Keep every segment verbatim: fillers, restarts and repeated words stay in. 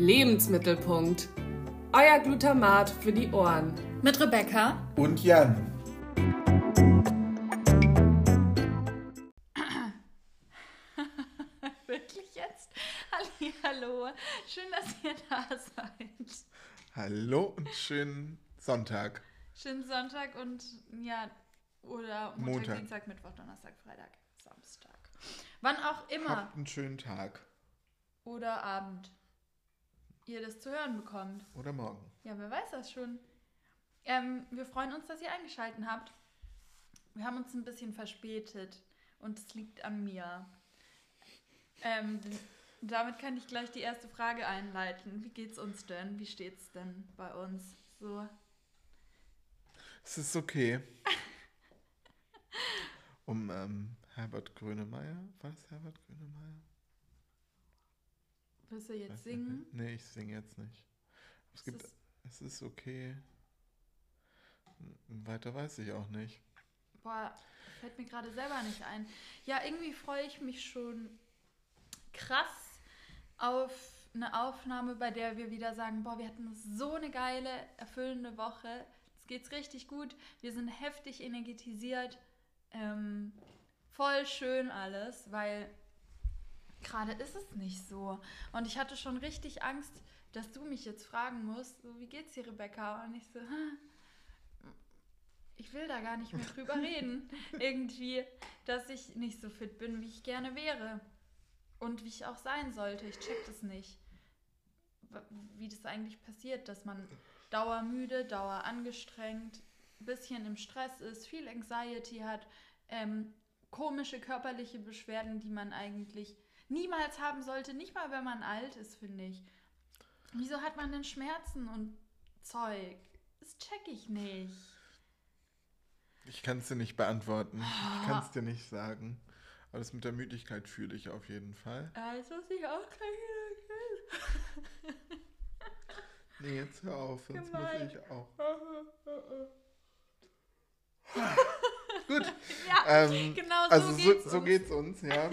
Lebensmittelpunkt. Euer Glutamat für die Ohren. Mit Rebecca und Jan. Wirklich jetzt? Hallihallo. Schön, dass ihr da seid. Hallo und schönen Sonntag. Schönen Sonntag und ja, oder Montag, Montag. Dienstag, Mittwoch, Donnerstag, Freitag, Samstag. Wann auch immer. Habt einen schönen Tag. Oder Abend. Ihr das zu hören bekommt. Oder morgen. Ja, wer weiß das schon. Ähm, wir freuen uns, dass ihr eingeschaltet habt. Wir haben uns ein bisschen verspätet und es liegt an mir. Ähm, damit kann ich gleich die erste Frage einleiten. Wie geht's uns denn? Wie steht's denn bei uns? So. Es ist okay. um ähm, Herbert Grönemeyer. War es Herbert Grönemeyer? Willst du jetzt Weiß singen? nicht. Nee, ich singe jetzt nicht. Es, Es gibt, ist- es ist okay. Weiter weiß ich auch nicht. Boah, fällt mir gerade selber nicht ein. Ja, irgendwie freue ich mich schon krass auf eine Aufnahme, bei der wir wieder sagen, boah, wir hatten so eine geile, erfüllende Woche. Es geht's richtig gut. Wir sind heftig energetisiert. Ähm, voll schön alles, weil gerade ist es nicht so. Und ich hatte schon richtig Angst, dass du mich jetzt fragen musst, so, wie geht's dir, Rebecca? Und ich so, hm, ich will da gar nicht mehr drüber reden. Irgendwie, dass ich nicht so fit bin, wie ich gerne wäre. Und wie ich auch sein sollte. Ich check das nicht. W- Wie das eigentlich passiert, dass man dauermüde, dauerangestrengt, ein bisschen im Stress ist, viel Anxiety hat, ähm, komische körperliche Beschwerden, die man eigentlich niemals haben sollte, nicht mal wenn man alt ist, finde ich. Wieso hat man denn Schmerzen und Zeug? Das check ich nicht. Ich kann es dir nicht beantworten. Ich kann es dir nicht sagen. Aber das mit der Müdigkeit fühle ich auf jeden Fall. Das muss ich auch gleich wieder. Nee, jetzt hör auf, sonst Gemein. muss ich auch. Gut. Ja, Ähm, genau so also geht's so, so uns. geht's uns, ja.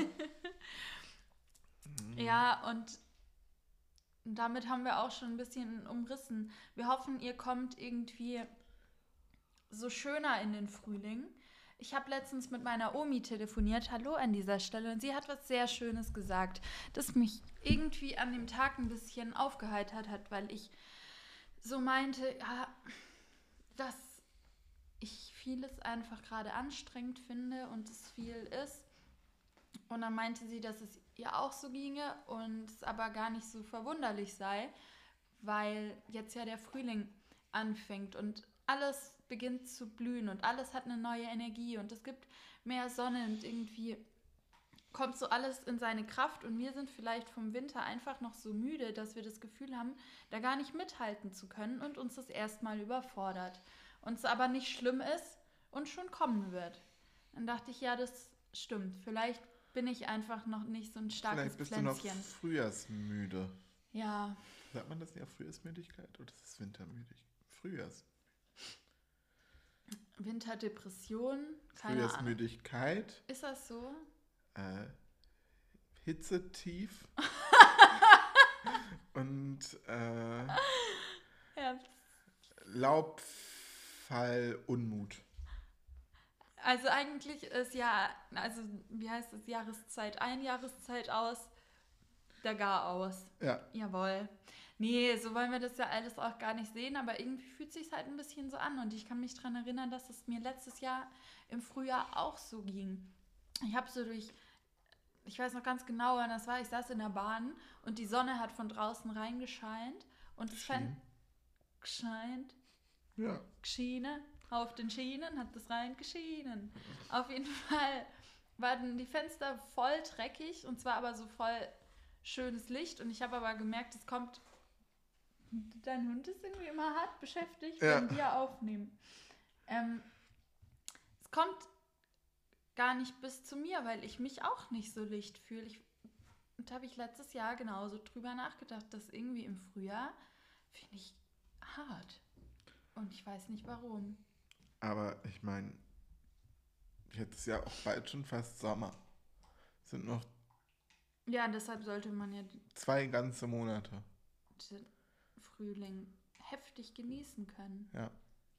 Ja, und damit haben wir auch schon ein bisschen umrissen. Wir hoffen, ihr kommt irgendwie so schöner in den Frühling. Ich habe letztens mit meiner Omi telefoniert, hallo an dieser Stelle, und sie hat was sehr Schönes gesagt, das mich irgendwie an dem Tag ein bisschen aufgeheitert hat, weil ich so meinte, ja, dass ich vieles einfach gerade anstrengend finde und es viel ist. Und dann meinte sie, dass es ihr auch so ginge und es aber gar nicht so verwunderlich sei, weil jetzt ja der Frühling anfängt und alles beginnt zu blühen und alles hat eine neue Energie und es gibt mehr Sonne und irgendwie kommt so alles in seine Kraft und wir sind vielleicht vom Winter einfach noch so müde, dass wir das Gefühl haben, da gar nicht mithalten zu können und uns das erstmal überfordert. Und es aber nicht schlimm ist und schon kommen wird. Dann dachte ich, ja, das stimmt. Vielleicht bin ich einfach noch nicht so ein starkes Vielleicht bist Pflänzchen. du noch frühjahrsmüde. Ja, Sagt man das nicht auf Frühjahrsmüdigkeit oder ist es Wintermüdigkeit? Frühjahrs. Winterdepression, keine Ahnung. Frühjahrsmüdigkeit, Ist das so? äh, Hitzetief und äh, Herbst. Laubfall, Unmut. Also eigentlich ist ja, also wie heißt es, Jahreszeit ein, Jahreszeit aus, der gar aus. Ja, Jawohl. Nee, so wollen wir das ja alles auch gar nicht sehen, aber irgendwie fühlt es sich halt ein bisschen so an und ich kann mich daran erinnern, dass es mir letztes Jahr im Frühjahr auch so ging. Ich habe so durch, ich weiß noch ganz genau, wann das war, ich saß in der Bahn und die Sonne hat von draußen reingescheint und es fand, gescheint, ja. Schiene, auf den Schienen hat das reingeschienen. Auf jeden Fall waren die Fenster voll dreckig und zwar aber so voll schönes Licht und ich habe aber gemerkt, es kommt, dein Hund ist irgendwie immer hart beschäftigt, Ja. wenn wir aufnehmen. Ähm, es kommt gar nicht bis zu mir, weil ich mich auch nicht so licht fühle. Ich, und da habe ich letztes Jahr genauso drüber nachgedacht, dass irgendwie im Frühjahr finde ich hart. Und ich weiß nicht warum. Aber ich meine, jetzt ist ja auch bald schon fast Sommer. Sind noch Ja, deshalb sollte man ja zwei ganze Monate. den Frühling heftig genießen können. Ja.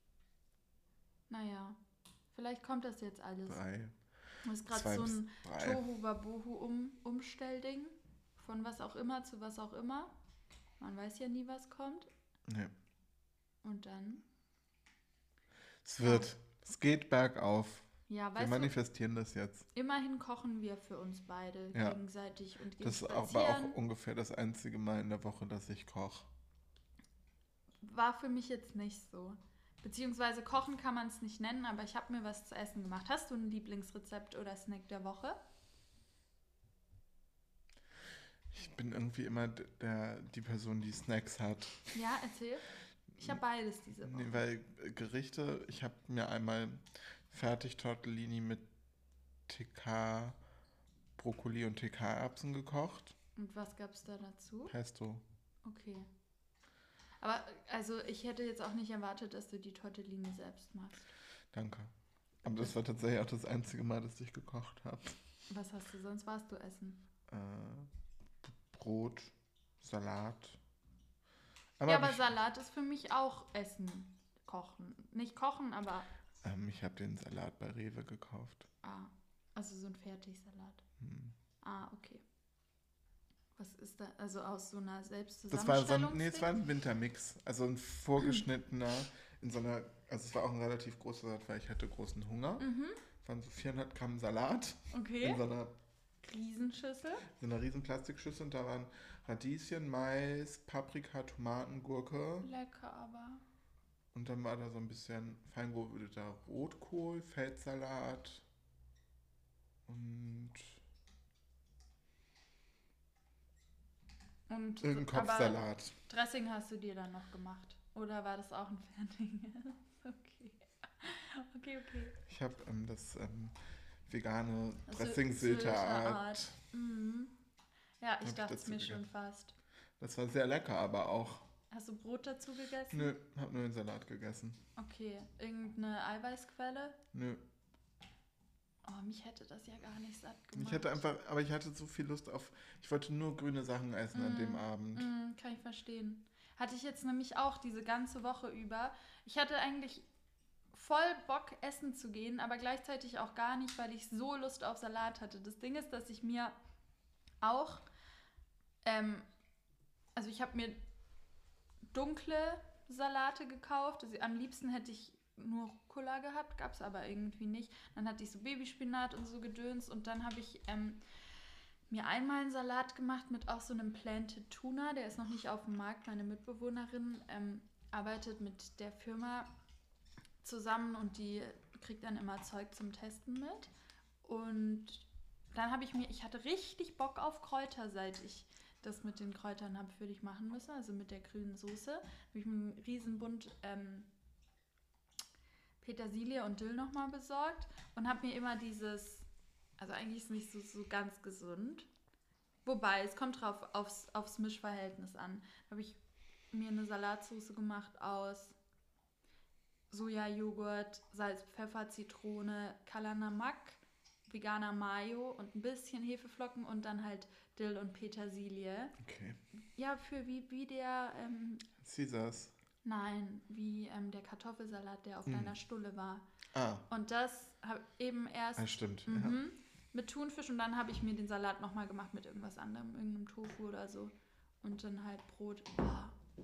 Naja, vielleicht kommt das jetzt alles. Drei. Das ist gerade Zwei so bis ein drei. Tohu-Wabohu-Um-Umstellding. Von was auch immer zu was auch immer. Man weiß ja nie, was kommt. Nee. Und dann, Es wird, es geht bergauf. ja, Wir weißt du, manifestieren das jetzt. immerhin kochen wir für uns beide Ja. gegenseitig und gehen Das ist aber spazieren. auch ungefähr das einzige Mal in der Woche, dass ich koche. War für mich jetzt nicht so. Beziehungsweise kochen kann man es nicht nennen, aber ich habe mir was zu essen gemacht. Hast du ein Lieblingsrezept oder Snack der Woche? Ich bin irgendwie immer d- der, die Person, die Snacks hat. Ja, erzähl. Ich habe beides diese Woche. Nee, weil äh, Gerichte, ich habe mir einmal fertig Tortellini mit T K, Brokkoli und T K-Erbsen gekocht. Und was gab es da dazu? Pesto. Okay. Aber also ich hätte jetzt auch nicht erwartet, dass du die Tortellini selbst machst. Danke. Aber das war tatsächlich auch das einzige Mal, dass ich gekocht habe. Was hast du sonst? Warst du essen? Äh, B- Brot, Salat. ja, aber ich, Salat ist für mich auch Essen. Kochen. Nicht kochen, aber... ähm, ich habe den Salat bei Rewe gekauft. Ah, also so ein Fertigsalat. Hm. Ah, okay. Was ist da? Also aus so einer Das war so ein, Selbstzusammenstellung? nee, es war ein Wintermix. Also ein vorgeschnittener, in so einer, also es war auch ein relativ großer Salat, weil ich hatte großen Hunger. Mhm, Es waren so vierhundert Gramm Salat in okay. so einer, Riesenschüssel. so einer riesen Plastikschüssel und da waren Radieschen, Mais, Paprika, Tomaten, Gurke Lecker, aber... und dann war da so ein bisschen fein gewürfelter Rotkohl, Feldsalat und Und, irgendein aber Kopfsalat. Dressing hast du dir dann noch gemacht? Oder war das auch ein fertiges? Okay. Okay, okay. Ich habe ähm, das ähm, vegane Also Dressing Sylter Sylter Art. Mhm. Ja, ich Hab ich dachte es dazu mir gegessen. schon fast. Das war sehr lecker, aber auch. Hast du Brot dazu gegessen? Nö, hab nur den Salat gegessen. Okay. Irgendeine Eiweißquelle? Nö. Oh, mich hätte das ja gar nicht satt gemacht. Ich hatte einfach, aber ich hatte so viel Lust auf. Ich wollte nur grüne Sachen essen an dem Abend. Mm, kann ich verstehen. Hatte ich jetzt nämlich auch diese ganze Woche über. Ich hatte eigentlich voll Bock, essen zu gehen, aber gleichzeitig auch gar nicht, weil ich so Lust auf Salat hatte. Das Ding ist, dass ich mir auch, ähm, also ich habe mir dunkle Salate gekauft. Also am liebsten hätte ich nur Rucola gehabt, gab es aber irgendwie nicht. Dann hatte ich so Babyspinat und so Gedöns und dann habe ich ähm, mir einmal einen Salat gemacht mit auch so einem Planted Tuna, der ist noch nicht auf dem Markt. Meine Mitbewohnerin ähm, arbeitet mit der Firma zusammen und die kriegt dann immer Zeug zum Testen mit. Und dann habe ich mir, ich hatte richtig Bock auf Kräuter, seit ich das mit den Kräutern habe für dich machen müssen, also mit der grünen Soße. Habe ich mir einen Riesenbund ähm, Petersilie und Dill nochmal besorgt und habe mir immer dieses, also eigentlich ist es nicht so, so ganz gesund, wobei es kommt drauf aufs, aufs Mischverhältnis an. Da habe ich mir eine Salatsauce gemacht aus Sojajoghurt, Salz, Pfeffer, Zitrone, Kalanamak, veganer Mayo und ein bisschen Hefeflocken und dann halt Dill und Petersilie. Okay. Ja, für wie, wie der, ähm, Caesars. nein, wie ähm, der Kartoffelsalat, der auf Mm. deiner Stulle war. Ah, Und das habe eben erst ah, stimmt. Ja. mhm, mit Thunfisch und dann habe ich mir den Salat nochmal gemacht mit irgendwas anderem, irgendeinem Tofu oder so. Und dann halt Brot. Oh.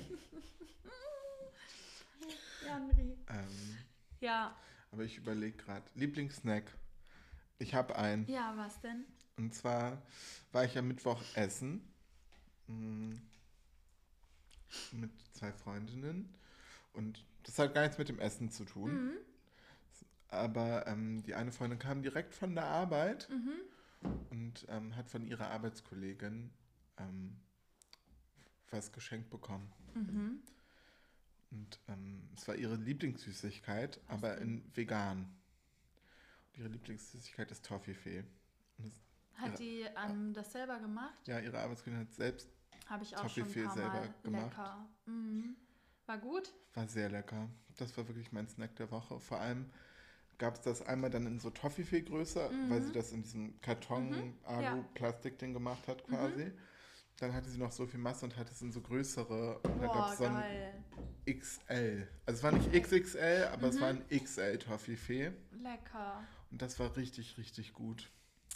Janri. Ähm, Ja. aber ich überlege gerade. Lieblingssnack. Ich habe einen. Ja, was denn? Und zwar war ich am Mittwoch essen mm, mit zwei Freundinnen. Und das hat gar nichts mit dem Essen zu tun. Mhm. Aber ähm, die eine Freundin kam direkt von der Arbeit Mhm. und ähm, hat von ihrer Arbeitskollegin ähm, was geschenkt bekommen. Mhm. Und ähm, es war ihre Lieblingssüßigkeit, Was aber denn? in vegan. Und ihre Lieblingssüßigkeit ist Toffifee. Und das, Hat die ähm, das selber gemacht? ja, ihre Arbeitskollegin hat selbst, Habe ich auch schon Toffifee ein paar selber Mal. gemacht. Lecker. Mhm. War gut? war sehr lecker. Das war wirklich mein Snack der Woche. Vor allem gab es das einmal dann in so Toffifee-Größe, Mhm. weil sie das in diesem Mhm. Ja. Karton-Alu-Plastik-Ding gemacht hat quasi. dann hatte sie noch so viel Masse und hatte es in so größere. Und da Boah, gab es so ein geil. X L. Also es war nicht X X L, aber Mhm. es war ein X L-Toffifee. Lecker. Und das war richtig, richtig gut.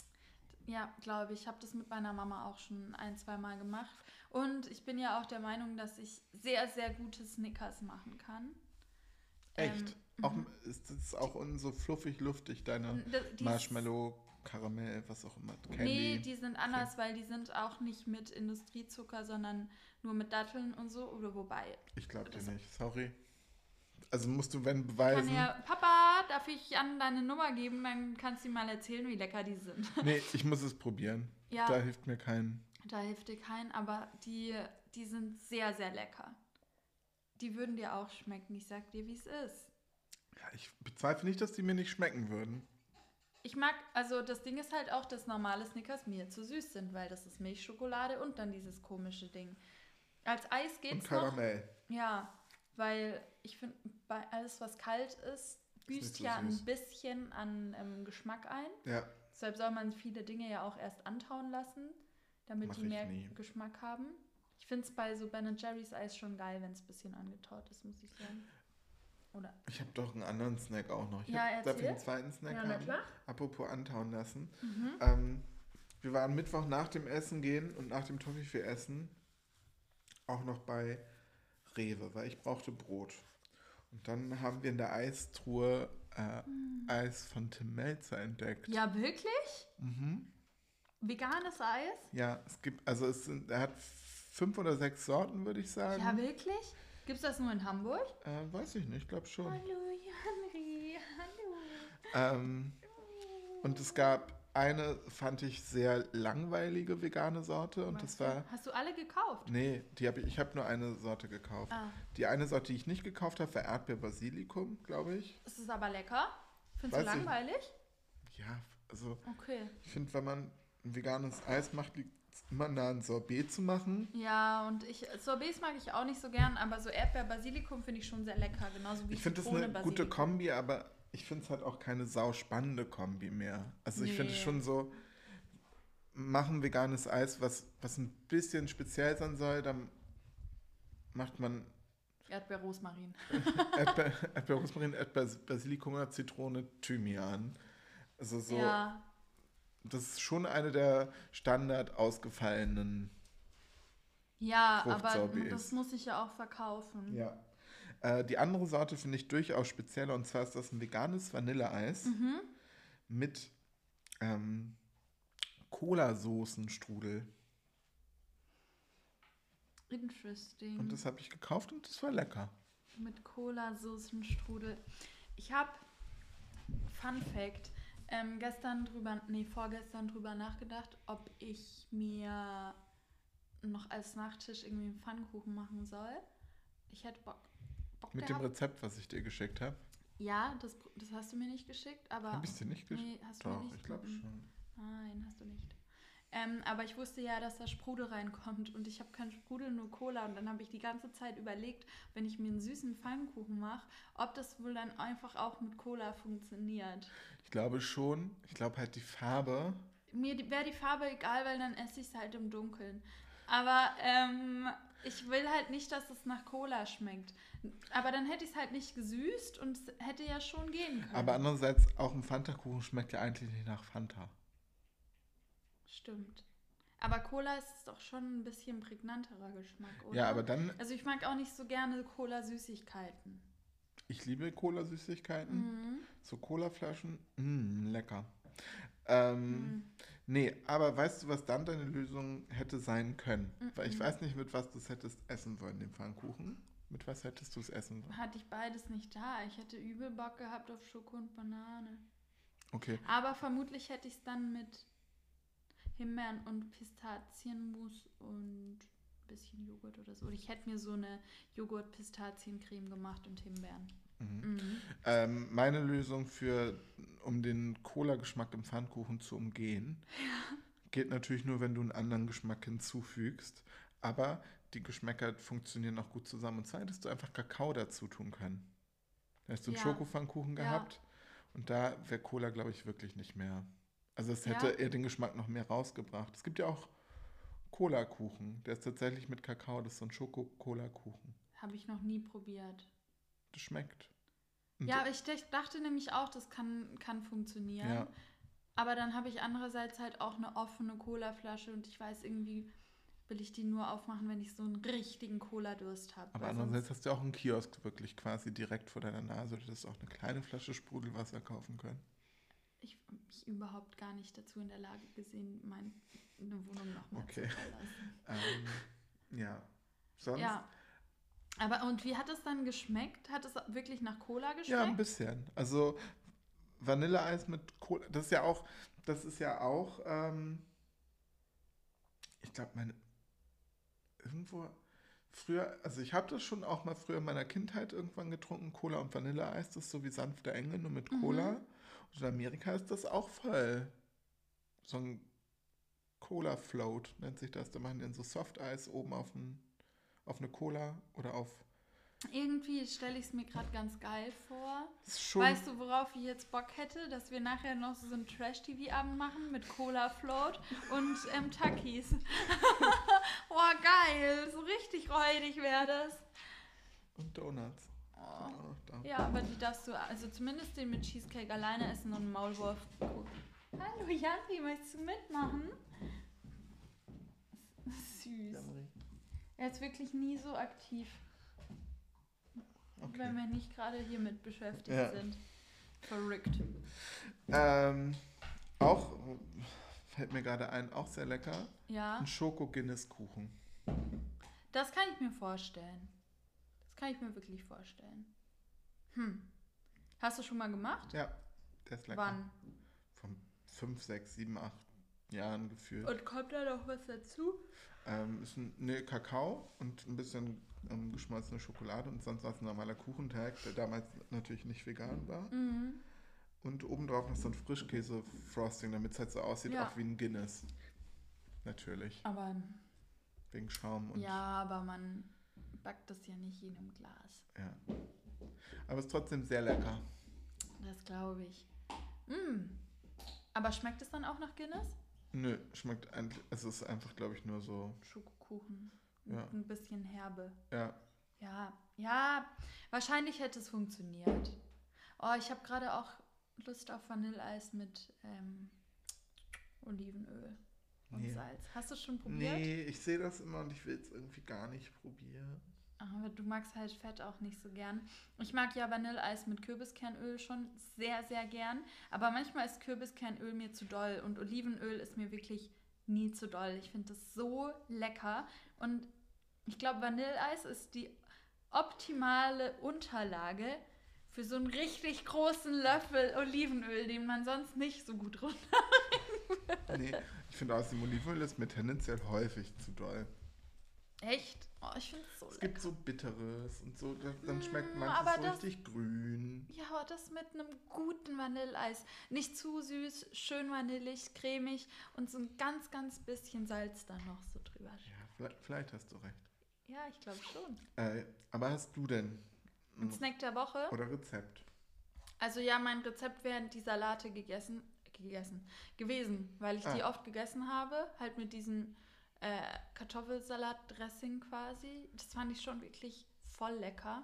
Ja, glaube ich. Ich habe das mit meiner Mama auch schon ein, zwei Mal gemacht. Und ich bin ja auch der Meinung, dass ich sehr, sehr gute Snickers machen kann. Echt? Ähm, Auch, mhm. ist das auch un- so fluffig, luftig, deine D- die- Marshmallow, Karamell, was auch immer, Candy? Nee, die sind anders, weil die sind auch nicht mit Industriezucker, sondern nur mit Datteln und so. Oder wobei. Ich glaube dir das- nicht, sorry. Also musst du, wenn, Kann beweisen. ja, Papa, darf ich Jan deine Nummer geben? Dann kannst du ihm mal erzählen, wie lecker die sind. Nee, ich muss es probieren. Ja. Da hilft mir kein. Da hilft dir kein, aber die, die sind sehr, sehr lecker. Die würden dir auch schmecken. Ich sag dir, wie es ist. Ja, ich bezweifle nicht, dass die mir nicht schmecken würden. Ich mag, also das Ding ist halt auch, dass normale Snickers mir zu süß sind, weil das ist Milchschokolade und dann dieses komische Ding. Als Eis Und geht's noch. Karamell. Ja, weil ich finde, bei alles, was kalt ist, büßt nicht so ja süß. ein bisschen an ähm, Geschmack ein. Ja, Deshalb soll man viele Dinge ja auch erst antauen lassen, damit Mach die ich mehr nie. Geschmack haben. Ich finde es bei so Ben Jerry's Eis schon geil, wenn es ein bisschen angetaut ist, muss ich sagen. Oder? ich habe doch einen anderen Snack auch noch. Ich Ja, hab, darf ich erzähl. einen zweiten Snack Ja, na haben? klar. Apropos antauen lassen. Mhm. Ähm, wir waren Mittwoch nach dem Essen gehen und nach dem Toffifee essen auch noch bei Rewe, weil ich brauchte Brot. Und dann haben wir in der Eistruhe äh, Eis von Tim Melzer entdeckt. Ja, wirklich? Mhm. Veganes Eis? Ja, es gibt, also es sind, er hat fünf oder sechs Sorten, würde ich sagen. Ja, wirklich? Gibt es das nur in Hamburg? Äh, weiß ich nicht, ich glaube schon. Hallo, Janri. Hallo. Ähm, und es gab eine, fand ich, sehr langweilige vegane Sorte. Und das war, Hast du alle gekauft? nee, die hab ich, ich habe nur eine Sorte gekauft. Ah. Die eine Sorte, die ich nicht gekauft habe, war Erdbeer-Basilikum, glaube ich. Es ist aber lecker. Findest du Weiß ich. langweilig? Ja, also Okay. ich finde, wenn man ein veganes Eis macht, liegt es immer nah, ein Sorbet zu machen. Ja, und ich, Sorbets mag ich auch nicht so gern, aber so Erdbeer-Basilikum finde ich schon sehr lecker, genauso wie Ich finde das Zitrone, eine gute Basilikum. Kombi, aber ich finde es halt auch keine sauspannende Kombi mehr. Also ich finde es Nee. schon so, machen veganes Eis, was, was ein bisschen speziell sein soll, dann macht man Erdbeer-Rosmarin. Erdbeer, Erdbeer Rosmarin, Erdbeer Basilikum oder Zitrone, Thymian. Also so, Ja, das ist schon eine der Standard ausgefallenen. ja, aber Fruchtsorbets. das muss ich ja auch verkaufen. Ja. Äh, die andere Sorte finde ich durchaus spezieller, und zwar ist das ein veganes Vanilleeis Mhm. mit ähm, Cola-Soßenstrudel. Interesting. Und das habe ich gekauft und das war lecker. Mit Cola-Soßenstrudel. Ich habe, Fun Fact, ähm, gestern drüber, nee, vorgestern drüber nachgedacht, ob ich mir noch als Nachtisch irgendwie einen Pfannkuchen machen soll. Ich hätte Bock. Bock Mit dem gehabt. Rezept, was ich dir geschickt habe. Ja, das, das hast du mir nicht geschickt, aber... Habe ich es dir nicht geschickt? Nee, hast du mir Doch, nicht. ich glaube Mhm. schon. Nein, hast du nicht. Ähm, aber ich wusste ja, dass da Sprudel reinkommt und ich habe keinen Sprudel, nur Cola. Und dann habe ich die ganze Zeit überlegt, wenn ich mir einen süßen Pfannkuchen mache, ob das wohl dann einfach auch mit Cola funktioniert. Ich glaube schon. Ich glaube halt die Farbe. Mir wäre die Farbe egal, weil dann esse ich es halt im Dunkeln. Aber ähm, ich will halt nicht, dass es nach Cola schmeckt. Aber dann hätte ich es halt nicht gesüßt und es hätte ja schon gehen können. Aber andererseits, auch ein Fanta-Kuchen schmeckt ja eigentlich nicht nach Fanta. Stimmt. Aber Cola ist doch schon ein bisschen prägnanterer Geschmack, oder? Ja, aber dann, Also ich mag auch nicht so gerne Cola-Süßigkeiten. ich liebe Cola-Süßigkeiten. Mhm. So Colaflaschen, mh, lecker. Ähm, Mhm. Nee, aber weißt du, was dann deine Lösung hätte sein können? Weil ich Mhm. weiß nicht, mit was du es hättest essen wollen, den Pfannkuchen. Mit was hättest du es essen wollen? Hatte ich beides nicht da. Ich hätte übel Bock gehabt auf Schoko und Banane. Okay, Aber vermutlich hätte ich es dann mit Himbeeren und Pistazienmus und ein bisschen Joghurt oder so. Oder ich hätte mir so eine Joghurt-Pistaziencreme gemacht und Himbeeren. Mhm. Mhm. Ähm, meine Lösung für, um den Cola-Geschmack im Pfannkuchen zu umgehen, geht natürlich nur, wenn du einen anderen Geschmack hinzufügst. Aber die Geschmäcker funktionieren auch gut zusammen. Und zwar hättest du einfach Kakao dazu tun können. Da hast du einen Ja. Schokopfannkuchen Ja. gehabt und da wäre Cola, glaube ich, wirklich nicht mehr. Also es Ja. hätte eher den Geschmack noch mehr rausgebracht. Es gibt ja auch Cola-Kuchen. Der ist tatsächlich mit Kakao, das ist so ein Schoko-Cola-Kuchen. Habe ich noch nie probiert. Das schmeckt. Und Ja, aber ich dach- dachte nämlich auch, das kann, kann funktionieren. ja, Aber dann habe ich andererseits halt auch eine offene Colaflasche und ich weiß irgendwie, will ich die nur aufmachen, wenn ich so einen richtigen Cola-Durst habe. aber andererseits hast du auch einen Kiosk wirklich quasi direkt vor deiner Nase. Du hättest auch eine kleine Flasche Sprudelwasser kaufen können. Ich habe mich überhaupt gar nicht dazu in der Lage gesehen, meine Wohnung nochmal Okay. zu verlassen. Ähm, ja, sonst? Ja. Aber und wie hat es dann geschmeckt? Hat es wirklich nach Cola geschmeckt? Ja, ein bisschen. Also Vanilleeis mit Cola, das ist ja auch, das ist ja auch, ähm, ich glaube, meine, irgendwo früher, also ich habe das schon auch mal früher in meiner Kindheit irgendwann getrunken, Cola und Vanilleeis, das ist so wie sanfte Engel, nur mit Cola. Mhm. Und in Amerika ist das auch voll. So ein Cola Float nennt sich das. Da machen die dann so Softeis oben auf, ein, auf eine Cola oder auf. Irgendwie stelle ich es mir gerade ganz geil vor. Ist schon, Weißt du, worauf ich jetzt Bock hätte? Dass wir nachher noch so einen Trash-T V-Abend machen mit Cola Float und ähm, Takis. Boah, geil. So richtig räudig wäre das. und Donuts. Oh. Sind auch noch da. Ja, aber die darfst du, also zumindest den mit Cheesecake alleine essen und einen Maulwurf. Hallo Janri, möchtest du mitmachen? Süß. Er ist wirklich nie so aktiv, Okay. wenn wir nicht gerade hier mit beschäftigt Ja. sind. Verrückt. Ähm, auch, fällt mir gerade ein, auch sehr lecker, Ja, ein Schoko-Guinness-Kuchen. das kann ich mir vorstellen. Das kann ich mir wirklich vorstellen. Hm. Hast du schon mal gemacht? Ja, der ist lecker. Wann? Von fünf, sechs, sieben, acht Jahren gefühlt. Und kommt da noch was dazu? Ähm, ist ein ne, Kakao und ein bisschen ähm, geschmolzene Schokolade und sonst war es ein normaler Kuchenteig, der damals natürlich nicht vegan war. Mhm. Und obendrauf noch so ein Frischkäse-Frosting, damit es halt so aussieht, Ja. auch wie ein Guinness. Natürlich, Aber wegen Schaum und ja, aber man backt das ja nicht in einem Glas. ja. Aber es ist trotzdem sehr lecker. Das glaube ich. Mm. Aber schmeckt es dann auch nach Guinness? Nö, schmeckt eigentlich, es ist einfach, glaube ich, nur so, Schokokuchen. Ja. Ein bisschen herbe. ja. Ja, ja, wahrscheinlich hätte es funktioniert. Oh, ich habe gerade auch Lust auf Vanilleeis mit ähm, Olivenöl und Nee. Salz. Hast du schon probiert? Nee, ich sehe das immer und ich will es irgendwie gar nicht probieren. Aber du magst halt Fett auch nicht so gern. Ich mag ja Vanilleeis mit Kürbiskernöl schon sehr, sehr gern. Aber manchmal ist Kürbiskernöl mir zu doll und Olivenöl ist mir wirklich nie zu doll. Ich finde das so lecker. Und ich glaube, Vanilleeis ist die optimale Unterlage für so einen richtig großen Löffel Olivenöl, den man sonst nicht so gut runter. Nee, ich finde außerdem Olivenöl ist mir tendenziell häufig zu doll. Echt? Oh, ich finde es so Es lecker. gibt so Bitteres und so, da- dann schmeckt Mm, manches aber so das- richtig grün. Ja, aber das mit einem guten Vanilleeis. Nicht zu süß, schön vanillig, cremig und so ein ganz, ganz bisschen Salz dann noch so drüber. Ja, vielleicht, vielleicht hast du recht. Ja, ich glaube schon. Äh, aber hast du denn Ein Snack der Woche. oder Rezept? Also ja, mein Rezept wären die Salate gegessen, gegessen, gewesen, weil ich die Ah. oft gegessen habe. Halt mit diesem äh, Kartoffelsalat-Dressing quasi. Das fand ich schon wirklich voll lecker.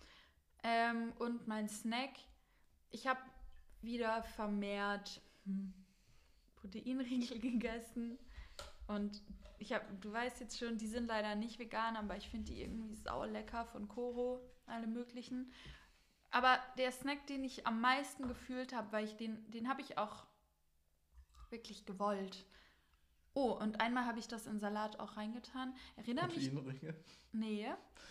Ähm, und mein Snack, ich habe wieder vermehrt hm, Proteinriegel gegessen. Und ich habe, du weißt jetzt schon, die sind leider nicht vegan, aber ich finde die irgendwie sau lecker von Koro, alle möglichen. Aber der Snack, den ich am meisten gefühlt habe, weil ich den, den habe ich auch wirklich gewollt. Oh, und einmal habe ich das in Salat auch reingetan. Erinnere mich. Proteinringe? Nee.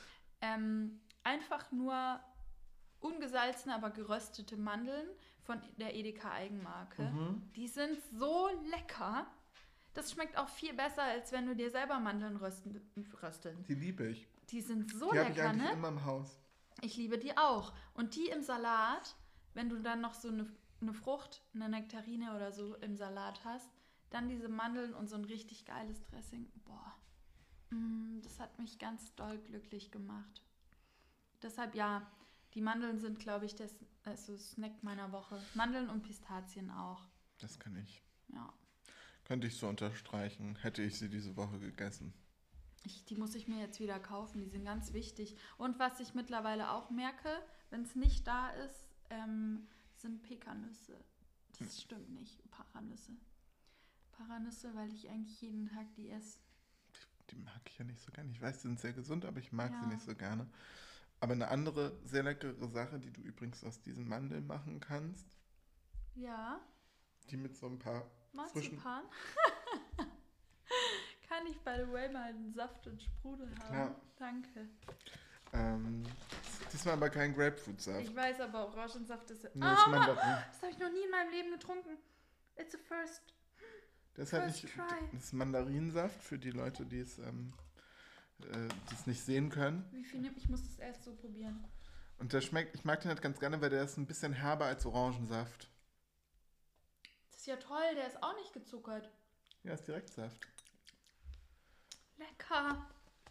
Ähm, einfach nur ungesalzene, aber geröstete Mandeln von der Edeka Eigenmarke. Mhm. Die sind so lecker. Das schmeckt auch viel besser, als wenn du dir selber Mandeln rösten, rösteln. Die liebe ich. Die sind so Die habe ich lecker, eigentlich ne? immer im Haus. Ich liebe die auch. Und die im Salat, wenn du dann noch so eine, eine Frucht, eine Nektarine oder so im Salat hast, dann diese Mandeln und so ein richtig geiles Dressing. Boah, mm, das hat mich ganz doll glücklich gemacht. Deshalb ja, die Mandeln sind, glaube ich, der S- also Snack meiner Woche. Mandeln und Pistazien auch. Das kann ich. Ja. Könnte ich so unterstreichen, hätte ich sie diese Woche gegessen. Ich, die muss ich mir jetzt wieder kaufen, die sind ganz wichtig. Und was ich mittlerweile auch merke, wenn es nicht da ist, ähm, sind Pekannüsse. Das stimmt nicht, Paranüsse. Paranüsse, weil ich eigentlich jeden Tag die esse. Die, die mag ich ja nicht so gerne. Ich weiß, sie sind sehr gesund, aber ich mag Ja. sie nicht so gerne. Aber eine andere sehr leckere Sache, die du übrigens aus diesen Mandeln machen kannst, Ja, die mit so ein paar frischen... Marzipan. Kann ich, by the way, mal einen Saft und Sprudel haben? Klar. Danke. Ähm, diesmal aber kein Grapefruitsaft. Ich weiß, aber Orangensaft ist... Nur Ah, das Mandarin. das habe ich noch nie in meinem Leben getrunken. It's a first. Das ist halt First nicht... try. Das ist Mandarinsaft für die Leute, die es, ähm, äh, die es nicht sehen können. Wie viel nimmt? Ich muss das erst so probieren. Und der schmeckt... Ich mag den halt ganz gerne, weil der ist ein bisschen herber als Orangensaft. Das ist ja toll, der ist auch nicht gezuckert. Ja, ist Direktsaft. Lecker.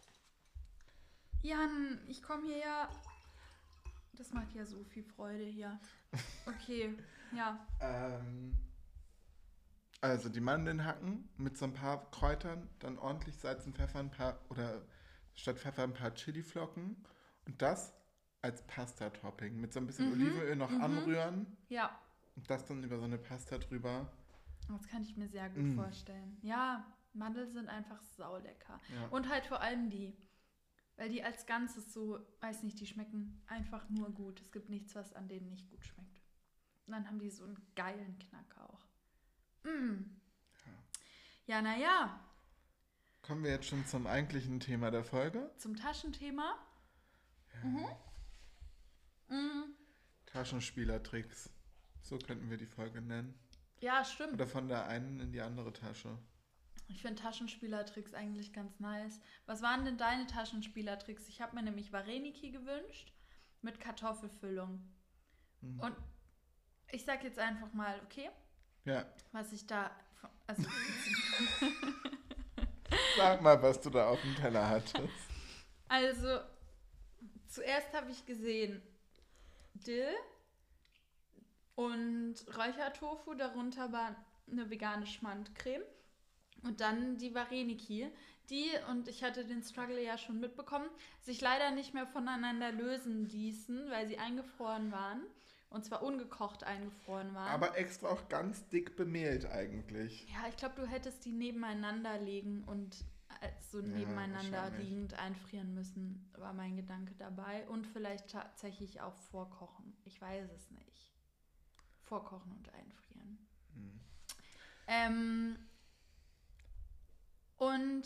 Jan, ich komme hier ja... Das macht ja so viel Freude hier. Okay, ja. Ähm, also die Mandeln hacken mit so ein paar Kräutern, dann ordentlich Salz und Pfeffer, ein paar, oder statt Pfeffer ein paar Chiliflocken und das als Pasta-Topping mit so ein bisschen Mhm, Olivenöl noch mhm. anrühren Ja, und das dann über so eine Pasta drüber. das kann ich mir sehr gut Mm. vorstellen. Ja, Mandeln sind einfach saulecker. Ja. Und halt vor allem die. Weil die als Ganzes so, weiß nicht, die schmecken einfach nur gut. Es gibt nichts, was an denen nicht gut schmeckt. Und dann haben die so einen geilen Knack auch. Mm. Ja, naja, Kommen wir jetzt schon zum eigentlichen Thema der Folge. zum Taschenthema. Ja. Mhm. Mm. Taschenspielertricks. So könnten wir die Folge nennen. Ja, stimmt. Oder von der einen in die andere Tasche. Ich finde Taschenspielertricks eigentlich ganz nice. Was waren denn deine Taschenspielertricks? Ich habe mir nämlich Vareniki gewünscht mit Kartoffelfüllung. Mhm. Und ich sag jetzt einfach mal, okay, Ja, was ich da... Also, sag mal, was du da auf dem Teller hattest. also zuerst habe ich gesehen Dill und Räuchertofu, darunter war eine vegane Schmandcreme. Und dann die Vareniki, die, und ich hatte den Struggle ja schon mitbekommen, sich leider nicht mehr voneinander lösen ließen, weil sie eingefroren waren. Und zwar ungekocht eingefroren waren. Aber extra auch ganz dick bemehlt eigentlich. Ja, ich glaube, du hättest die nebeneinander legen und so Ja, nebeneinander wahrscheinlich. liegend einfrieren müssen, war mein Gedanke dabei. Und vielleicht tatsächlich auch vorkochen. Ich weiß es nicht. Vorkochen und einfrieren. Hm. Ähm... Und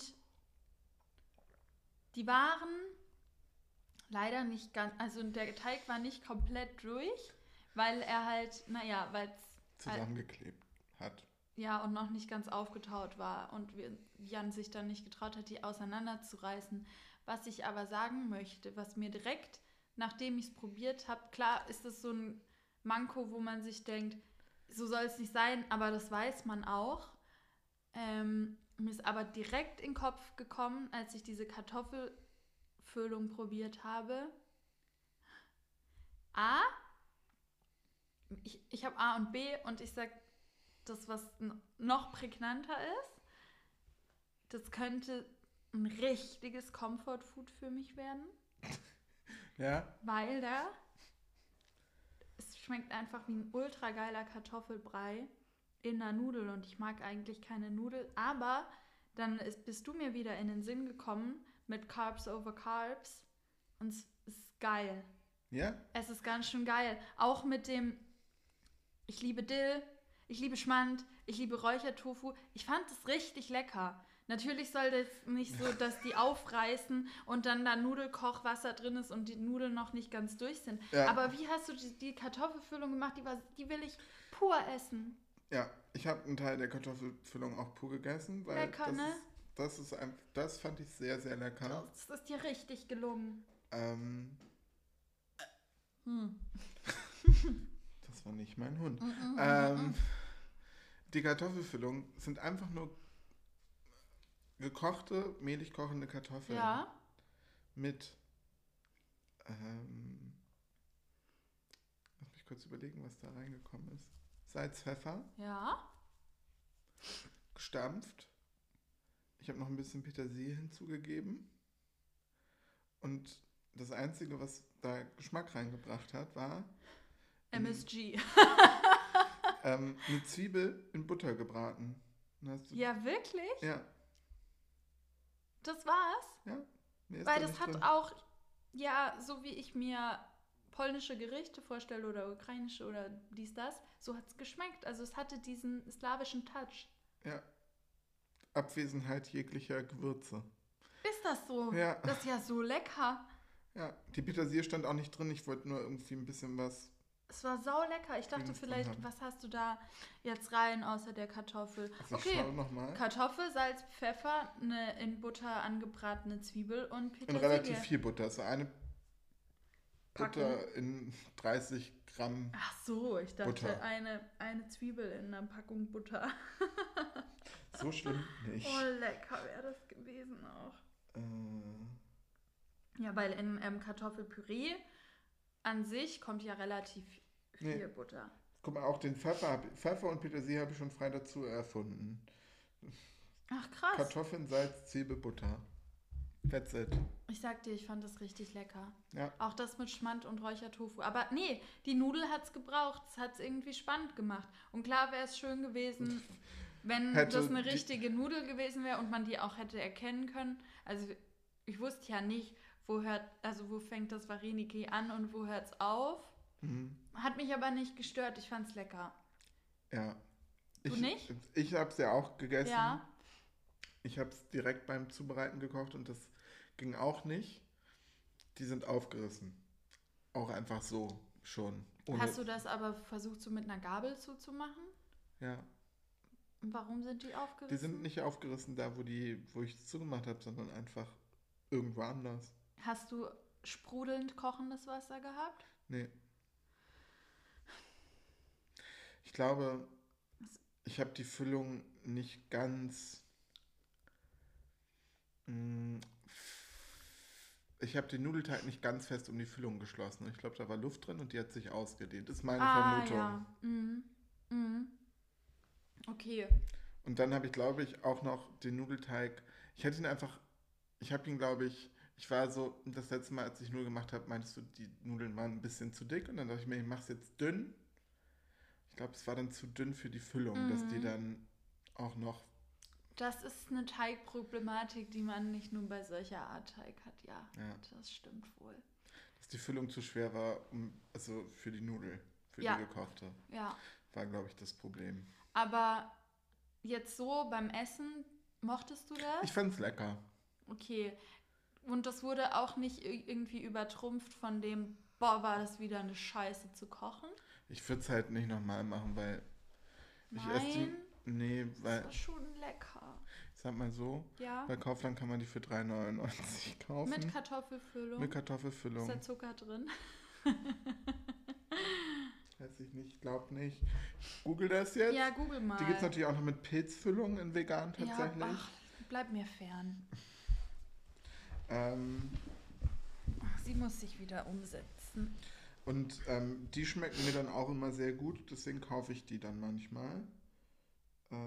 die waren leider nicht ganz, also der Teig war nicht komplett durch, weil er halt, naja, weil es Zusammengeklebt hat. ja und noch nicht ganz aufgetaut war und wir, Jan sich dann nicht getraut hat, die auseinanderzureißen. Was ich aber sagen möchte, was mir direkt, nachdem ich es probiert habe, klar ist es so ein Manko, wo man sich denkt, so soll es nicht sein, aber das weiß man auch. Ähm, Mir ist aber direkt in den Kopf gekommen, als ich diese Kartoffelfüllung probiert habe. A, ich, ich habe A und B und ich sag, das, was n- noch prägnanter ist, das könnte ein richtiges Comfort-Food für mich werden, Ja? weil da es schmeckt einfach wie ein ultra geiler Kartoffelbrei in einer Nudel und ich mag eigentlich keine Nudel, aber dann ist, bist du mir wieder in den Sinn gekommen mit Carbs over Carbs und es ist geil. Ja? Es ist ganz schön geil. Auch mit dem, ich liebe Dill, ich liebe Schmand, ich liebe Räuchertofu. Ich fand es richtig lecker. Natürlich soll das nicht so, dass die aufreißen und dann da Nudelkochwasser drin ist und die Nudeln noch nicht ganz durch sind. Ja. Aber wie hast du die, die Kartoffelfüllung gemacht? Die, war, die will ich pur essen. Ja, ich habe einen Teil der Kartoffelfüllung auch pur gegessen, weil Lecker, das, ne? ist, das ist einfach, das fand ich sehr, sehr lecker. Das ist dir richtig gelungen. Ähm, Hm. das war nicht mein Hund. Mm, mm, mm, Ähm, mm. die Kartoffelfüllung sind einfach nur gekochte, mehlig kochende Kartoffeln Ja, mit, ähm, lass mich kurz überlegen, was da reingekommen ist. Salz, Pfeffer, ja. gestampft. Ich habe noch ein bisschen Petersilie hinzugegeben. Und das Einzige, was da Geschmack reingebracht hat, war M S G. ähm, eine Zwiebel in Butter gebraten. Dann hast du, Ja, wirklich? ja, Das war's? ja. Mehr ist Weil da das nicht hat drin. auch, ja, so wie ich mir polnische Gerichte vorstelle oder ukrainische oder dies, das, so hat es geschmeckt. Also es hatte diesen slawischen Touch. Ja. Abwesenheit jeglicher Gewürze. Ist das so? Ja. Das ist ja so lecker. Ja, die Petersilie stand auch nicht drin. Ich wollte nur irgendwie ein bisschen was. Es war sau lecker. Ich dachte Dings drin vielleicht, haben. was hast du da jetzt rein außer der Kartoffel? Also ich Okay, schaue nochmal. Kartoffel, Salz, Pfeffer, eine in Butter angebratene Zwiebel und Und Petersilie. relativ viel Butter. So eine Packung. Butter in dreißig Gramm. Ach so, ich dachte Butter. eine, eine Zwiebel in einer Packung Butter. So schlimm nicht. Oh, lecker wäre das gewesen auch. Äh, Ja, weil in ähm, Kartoffelpüree an sich kommt ja relativ viel Nee. Butter. guck mal, auch den Pfeffer, hab, Pfeffer und Petersilie habe ich schon frei dazu erfunden. Ach krass. Kartoffeln, Salz, Zwiebel, Butter. That's it. Ich sag dir, ich fand das richtig lecker. Ja. Auch das mit Schmand und Räuchertofu. Aber nee, die Nudel hat's gebraucht. Es hat's irgendwie spannend gemacht. Und klar wäre es schön gewesen, wenn Hätte das eine die- richtige Nudel gewesen wäre und man die auch hätte erkennen können. Also ich wusste ja nicht, wo hört, also wo fängt das Vareniki an und wo hört's auf. Mhm. Hat mich aber nicht gestört. Ich fand's lecker. Ja. Du ich, nicht? Ich habe es ja auch gegessen. Ja. Ich habe es direkt beim Zubereiten gekocht und das ging auch nicht. Die sind aufgerissen. Auch einfach so schon. Ohne, Hast du das aber versucht, so mit einer Gabel zuzumachen? Ja. Und warum sind die aufgerissen? Die sind nicht aufgerissen da, wo, die, wo ich es zugemacht habe, sondern einfach irgendwo anders. Hast du sprudelnd kochendes Wasser gehabt? Nee. Ich glaube, ich habe die Füllung nicht ganz. mh, Ich habe den Nudelteig nicht ganz fest um die Füllung geschlossen. Ich glaube, da war Luft drin und die hat sich ausgedehnt. Das ist meine Vermutung. Ja. Mhm. Mhm. Okay. Und dann habe ich, glaube ich, auch noch den Nudelteig. Ich hätte ihn einfach. Ich habe ihn, glaube ich. Ich war so, das letzte Mal, als ich Nudeln gemacht habe, meintest du, die Nudeln waren ein bisschen zu dick. Und dann dachte ich mir, ich mache es jetzt dünn. Ich glaube, es war dann zu dünn für die Füllung, dass die Mhm. dann auch noch. Das ist eine Teigproblematik, die man nicht nur bei solcher Art Teig hat. Ja, Ja. das stimmt wohl. Dass die Füllung zu schwer war, um, also für die Nudel, für Ja. die gekochte. Ja. War, glaube ich, das Problem. Aber jetzt so beim Essen, mochtest du das? Ich fand es lecker. Okay. Und das wurde auch nicht ir- irgendwie übertrumpft von dem, boah, war das wieder eine Scheiße zu kochen? Ich würde es halt nicht nochmal machen, weil ich esse die. Nein, Nee, das weil, war schon lecker. ich sag mal so, Ja, bei Kaufland kann man die für drei neunundneunzig kaufen. mit Kartoffelfüllung. Mit Ist Kartoffelfüllung. da Zucker drin? Weiß ich nicht, glaub nicht. Ich google das jetzt. Ja, google mal. Die gibt es natürlich auch noch mit Pilzfüllung in vegan tatsächlich. Ja, ach, bleib mir fern. Ähm, Ach, sie muss sich wieder umsetzen. und ähm, die schmecken mir dann auch immer sehr gut, deswegen kaufe ich die dann manchmal. Äh,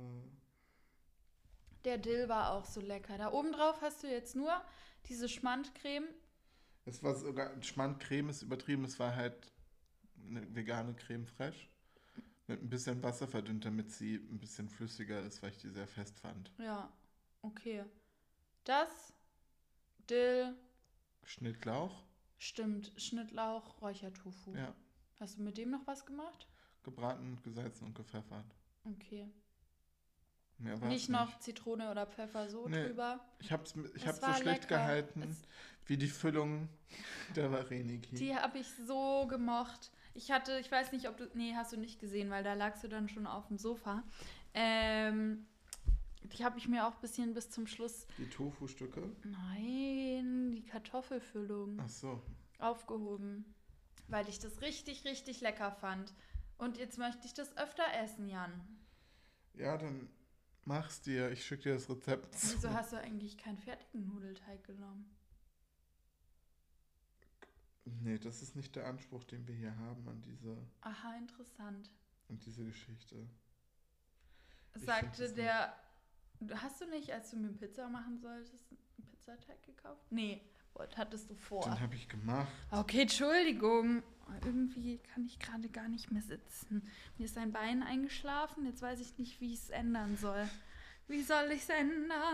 Der Dill war auch so lecker. Da oben drauf hast du jetzt nur diese Schmandcreme. es war sogar, Schmandcreme ist übertrieben, es war halt eine vegane Creme fraiche. Mit ein bisschen Wasser verdünnt, damit sie ein bisschen flüssiger ist, weil ich die sehr fest fand. Ja, okay. Das, Dill, Schnittlauch, stimmt, Schnittlauch, Räuchertofu. ja, Hast du mit dem noch was gemacht? gebraten, gesalzen und gepfeffert. Okay. Mehr war's Nicht noch Zitrone oder Pfeffer so Nee. drüber. Ich hab's, ich Es hab's so war schlecht lecker. gehalten, Es- wie die Füllung der Vareniki. Die habe ich so gemocht. Ich hatte, ich weiß nicht, ob du, nee, hast du nicht gesehen, weil da lagst du dann schon auf dem Sofa. Ähm, die habe ich mir auch ein bisschen bis zum Schluss, Die Tofu-Stücke. nein, die Kartoffelfüllung Ach so. aufgehoben, weil ich das richtig, richtig lecker fand. Und jetzt möchte ich das öfter essen, Jan. Ja, dann mach's dir. Ich schicke dir das Rezept zu. Wieso hast du eigentlich keinen fertigen Nudelteig genommen? Nee, das ist nicht der Anspruch, den wir hier haben an diese, Aha, interessant. an diese Geschichte. Ich sagte find das der, hast du nicht, als du mir Pizza machen solltest, einen Pizzateig gekauft? Nee, was hattest du vor? Den habe ich gemacht. Okay, Entschuldigung. Irgendwie kann ich gerade gar nicht mehr sitzen. Mir ist ein Bein eingeschlafen, jetzt weiß ich nicht, wie ich es ändern soll. Wie soll ich es ändern?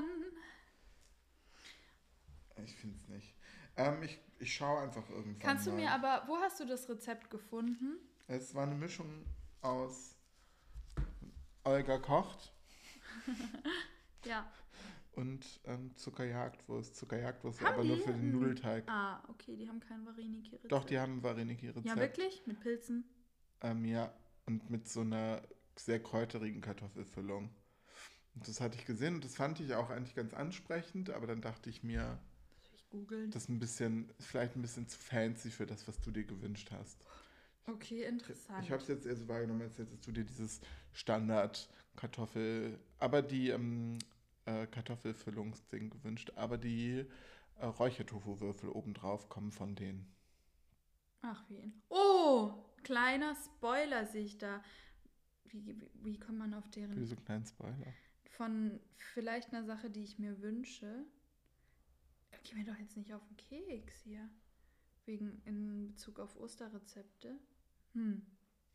Ich finde es nicht. Ähm, ich, ich schaue einfach irgendwann Kannst du mal. mir aber, wo hast du das Rezept gefunden? Es war eine Mischung aus Olga kocht Ja. und ähm, Zuckerjagdwurst. Zuckerjagdwurst, Haben aber nur die? für den Hm. Nudelteig. Ah, okay, die haben kein Vareniki-Rezept. Doch, die haben ein Vareniki-Rezept. Ja, wirklich? Mit Pilzen? Ähm, ja, und mit so einer sehr kräuterigen Kartoffelfüllung. Und das hatte ich gesehen und das fand ich auch eigentlich ganz ansprechend, aber dann dachte ich mir, Das will ich googeln. das ist ein bisschen, vielleicht ein bisschen zu fancy für das, was du dir gewünscht hast. Okay, interessant. Ich habe es jetzt eher so wahrgenommen, als hättest du dir dieses Standard-Kartoffel, aber die ähm, äh, Kartoffelfüllungsding gewünscht, aber die äh, Räuchertofu-Würfel obendrauf kommen von denen. Ach, wen? Oh, kleiner Spoiler sehe ich da. Wie, wie, wie kommt man auf deren... Wie so kleinen Spoiler. Von vielleicht einer Sache, die ich mir wünsche. Geh mir doch jetzt nicht auf den Keks hier. Wegen in Bezug auf Osterrezepte. Hm.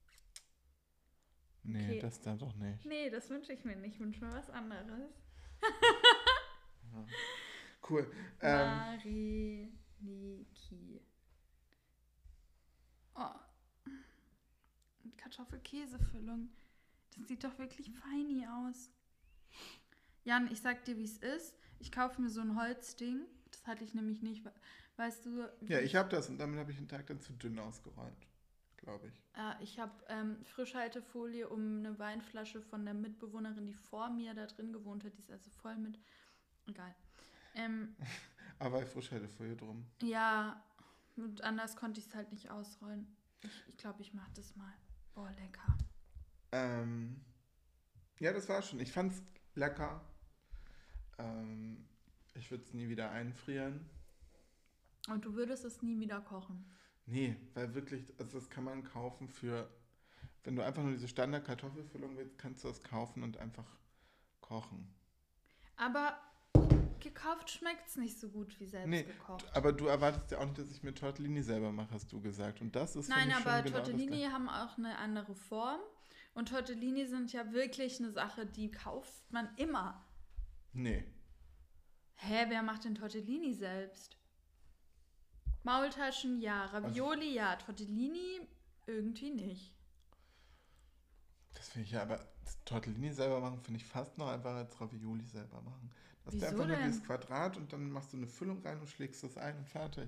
Nee, Okay. das dann doch nicht. Nee, das wünsche ich mir nicht. Ich wünsche mir was anderes. Ja. Cool. Ähm, Vareniki. Oh. Mit Kartoffelkäsefüllung. Das sieht doch wirklich feini aus. Jan, ich sag dir, wie es ist. Ich kaufe mir so ein Holzding. Das hatte ich nämlich nicht. we- Weißt du? wie ja, ich habe das und damit habe ich den Tag dann zu dünn ausgeräumt, glaube ich. Äh, ich habe ähm, Frischhaltefolie um eine Weinflasche von der Mitbewohnerin, die vor mir da drin gewohnt hat. Die ist also voll mit. Egal. Ähm, Aber Frischhaltefolie drum. ja, und anders konnte ich es halt nicht ausrollen. Ich glaube, ich, glaub, ich mache das mal. Boah, lecker. Ähm, ja, das war schon. Ich fand's lecker. Ähm, ich würde es nie wieder einfrieren. Und du würdest es nie wieder kochen. Nee, weil wirklich, also das kann man kaufen für, wenn du einfach nur diese Standard-Kartoffelfüllung willst, kannst du das kaufen und einfach kochen. Aber gekauft schmeckt es nicht so gut wie selbst Nee, gekocht. aber du erwartest ja auch nicht, dass ich mir Tortellini selber mache, hast du gesagt. Und das ist für Nein, mich aber schon genau das Tortellini Gleiche. haben auch eine andere Form. Und Tortellini sind ja wirklich eine Sache, die kauft man immer. Nee. Hä, wer macht denn Tortellini selbst? Maultaschen, ja. Ravioli, ja. Tortellini irgendwie nicht. Das finde ich ja, aber das Tortellini selber machen finde ich fast noch einfacher als Ravioli selber machen. Du hast Wieso einfach nur denn? dieses Quadrat und dann machst du eine Füllung rein und schlägst das ein und fertig.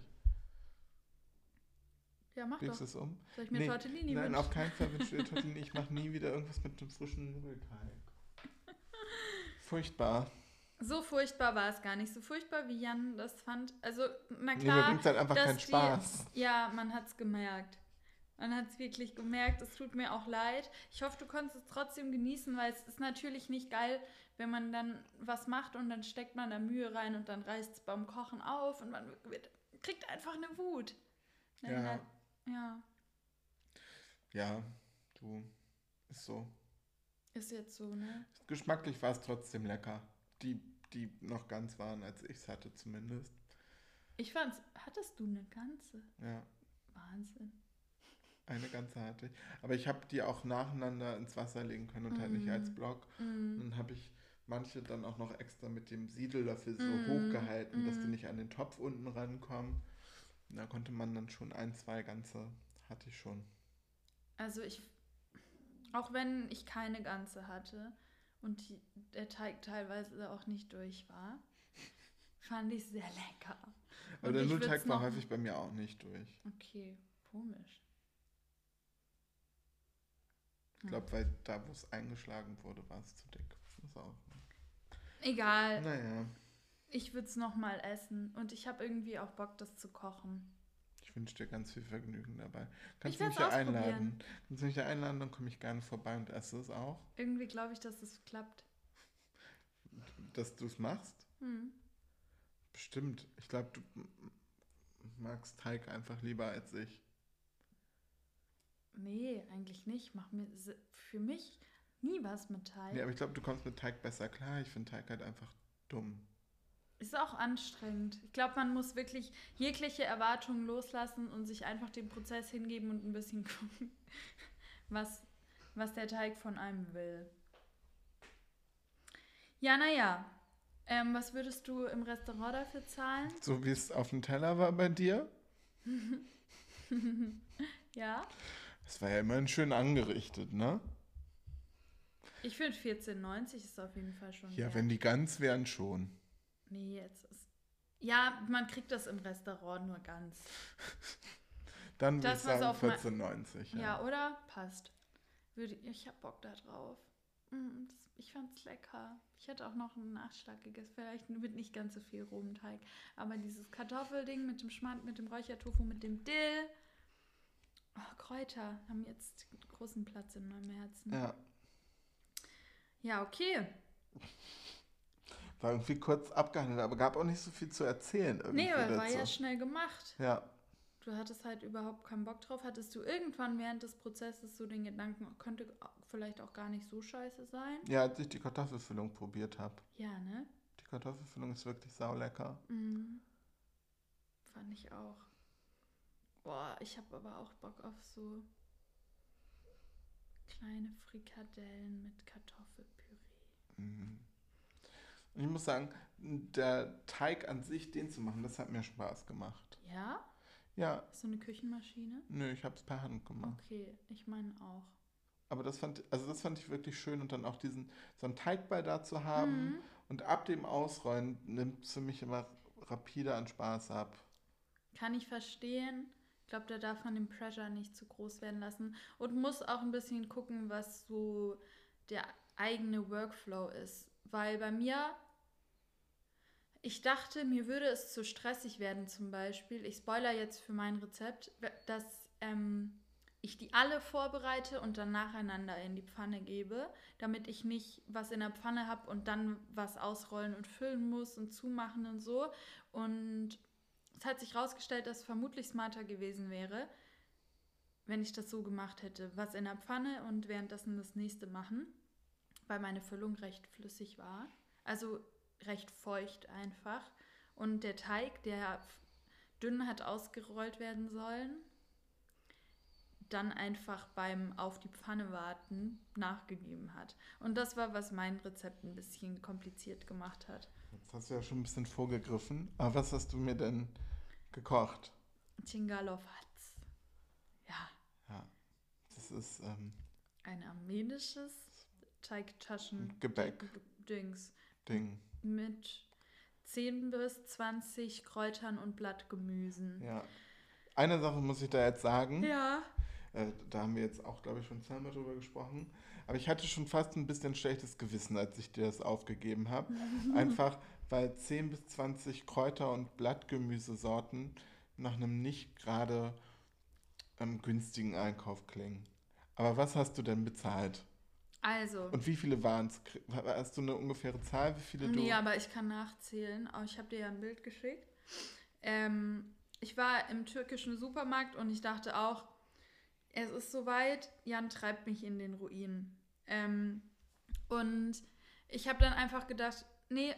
Ja, mach Legst doch. es um. Soll ich mir Nee, Tortellini Nein, wünschen? auf keinen Fall wünsche ich dir Tortellini. Ich mache nie wieder irgendwas mit einem frischen Nudelteig. Furchtbar. So furchtbar war es gar nicht. So furchtbar, wie Jan das fand. Also, na Nee, klar. mir bringt es halt einfach dass keinen die- Spaß. Ja, man hat es gemerkt. Man hat es wirklich gemerkt. Es tut mir auch leid. Ich hoffe, du konntest es trotzdem genießen, weil es ist natürlich nicht geil, wenn man dann was macht und dann steckt man da Mühe rein und dann reißt es beim Kochen auf und man wird, kriegt einfach eine Wut. Wenn Ja. dann- ja, Ja, du, ist so. ist jetzt so, ne? Geschmacklich war es trotzdem lecker. Die, die noch ganz waren, als ich es hatte zumindest. Ich fand's, hattest du eine ganze? Ja, Wahnsinn. eine ganze hatte ich. Aber ich habe die auch nacheinander ins Wasser legen können und halt nicht als Mm. Block. Mm. Dann habe ich manche dann auch noch extra mit dem Siedellöffel so Mm, hochgehalten, dass die mm. nicht an den Topf unten rankommen. Und da konnte man dann schon ein, zwei ganze, hatte ich schon. Also ich, auch wenn ich keine ganze hatte und die, der Teig teilweise auch nicht durch war, fand ich sehr lecker. Aber Und der ich würd's Nullteig war noch- häufig bei mir auch nicht durch. Okay, komisch. Ich glaube, weil da, wo es eingeschlagen wurde, war es zu dick. Das ist auch. Egal, Naja, ich würde es nochmal essen und ich habe irgendwie auch Bock, das zu kochen. ich wünsche dir ganz viel Vergnügen dabei. Kannst Ich du mich werd's ja ausprobieren. einladen? Kannst du mich ja einladen, dann komme ich gerne vorbei und esse es auch. Irgendwie glaube ich, dass es klappt. Dass du es machst? Hm. Bestimmt. Ich glaube, du m- magst Teig einfach lieber als ich. Nee, eigentlich nicht. Mach mir se- für mich nie was mit Teig. Nee, aber ich glaube, du kommst mit Teig besser klar. Ich finde Teig halt einfach dumm. Ist auch anstrengend. Ich glaube, man muss wirklich jegliche Erwartungen loslassen und sich einfach dem Prozess hingeben und ein bisschen gucken, was, was der Teig von einem will. Ja, naja. Ähm, was würdest du im Restaurant dafür zahlen? So wie es auf dem Teller war bei dir. Ja? Es war ja immerhin schön angerichtet, ne? Ich finde vierzehn neunzig ist auf jeden Fall schon Ja, wert. wenn die ganz wären, schon. Nee, jetzt ist... Ja, man kriegt das im Restaurant nur ganz. Dann würde ich Das, was sagen auf mein- vierzehn neunzig. Ja, Ja. oder? Passt. Würde, ich hab Bock da drauf. Mm, das, ich fand's lecker. Ich hätte auch noch einen Nachschlag gegessen. Vielleicht mit nicht ganz so viel rohem Teig. Aber dieses Kartoffelding mit dem Schmand, mit dem Räuchertofu, mit dem Dill. Oh, Kräuter haben jetzt großen Platz in meinem Herzen. ja. Ja, okay. War irgendwie kurz abgehandelt, aber gab auch nicht so viel zu erzählen. Irgendwie Nee, aber war dazu. ja schnell gemacht. Ja. Du hattest halt überhaupt keinen Bock drauf. Hattest du irgendwann während des Prozesses so den Gedanken, könnte vielleicht auch gar nicht so scheiße sein? Ja, als ich die Kartoffelfüllung probiert habe. Ja, ne? Die Kartoffelfüllung ist wirklich saulecker. Mhm. Fand ich auch. Boah, ich habe aber auch Bock auf so kleine Frikadellen mit Kartoffelpüree. Mhm. Und ich muss sagen, der Teig an sich, den zu machen, das hat mir Spaß gemacht. Ja? Ja, Hast du eine Küchenmaschine? nö, ich habe es per Hand gemacht. Okay, ich meine auch. Aber das fand, also das fand ich wirklich schön und dann auch diesen, so einen Teigball da zu haben Mhm. und ab dem Ausrollen nimmt es für mich immer rapide an Spaß ab. Kann ich verstehen. Ich glaube, da darf man den Pressure nicht zu groß werden lassen und muss auch ein bisschen gucken, was so der eigene Workflow ist. Weil bei mir, ich dachte, mir würde es zu stressig werden zum Beispiel. Ich spoiler jetzt für mein Rezept, dass ähm, ich die alle vorbereite und dann nacheinander in die Pfanne gebe, damit ich nicht was in der Pfanne habe und dann was ausrollen und füllen muss und zumachen und so. Und es hat sich herausgestellt, dass es vermutlich smarter gewesen wäre, wenn ich das so gemacht hätte. Was in der Pfanne und währenddessen das nächste machen, weil meine Füllung recht flüssig war. Also recht feucht einfach. Und der Teig, der dünn hat ausgerollt werden sollen, dann einfach beim auf die Pfanne warten nachgegeben hat. Und das war, was mein Rezept ein bisschen kompliziert gemacht hat. Jetzt hast du ja schon ein bisschen vorgegriffen. Aber was hast du mir denn gekocht? Chingalov-Hatz. Ja, Ja, das ist ähm, ein armenisches Teigtaschen Gebäck. Dings Ding. mit zehn bis zwanzig Kräutern und Blattgemüsen. Ja. Eine Sache muss ich da jetzt sagen. Ja. Äh, da haben wir jetzt auch, glaube ich, schon zweimal drüber gesprochen. Aber ich hatte schon fast ein bisschen schlechtes Gewissen, als ich dir das aufgegeben habe. Einfach, weil zehn bis zwanzig Kräuter- und Blattgemüsesorten nach einem nicht gerade ähm, günstigen Einkauf klingen. Aber was hast du denn bezahlt? Also, Und wie viele waren es? Hast du eine ungefähre Zahl, wie viele du... nee, aber ich kann nachzählen. Aber ich habe dir ja ein Bild geschickt. Ähm, ich war im türkischen Supermarkt und ich dachte auch, es ist soweit, Jan treibt mich in den Ruin. Ähm, und ich habe dann einfach gedacht, nee,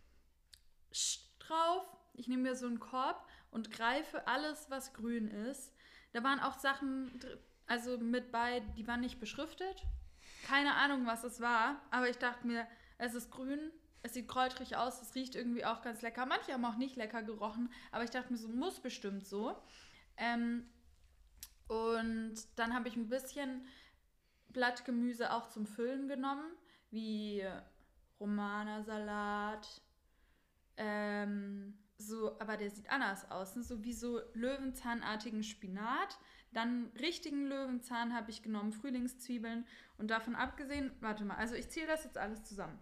sch, drauf, ich nehme mir so einen Korb und greife alles, was grün ist. Da waren auch Sachen, dr- also mit bei, die waren nicht beschriftet. Keine Ahnung, was es war, aber ich dachte mir, es ist grün, es sieht kräutrig aus, es riecht irgendwie auch ganz lecker. Manche haben auch nicht lecker gerochen, aber ich dachte mir so, muss bestimmt so. Ähm, und dann habe ich ein bisschen Blattgemüse auch zum Füllen genommen, wie Romana-Salat, ähm, so, aber der sieht anders aus, ne? So wie so löwenzahnartigen Spinat. Dann richtigen Löwenzahn habe ich genommen, Frühlingszwiebeln. Und davon abgesehen, warte mal, also ich zähle das jetzt alles zusammen.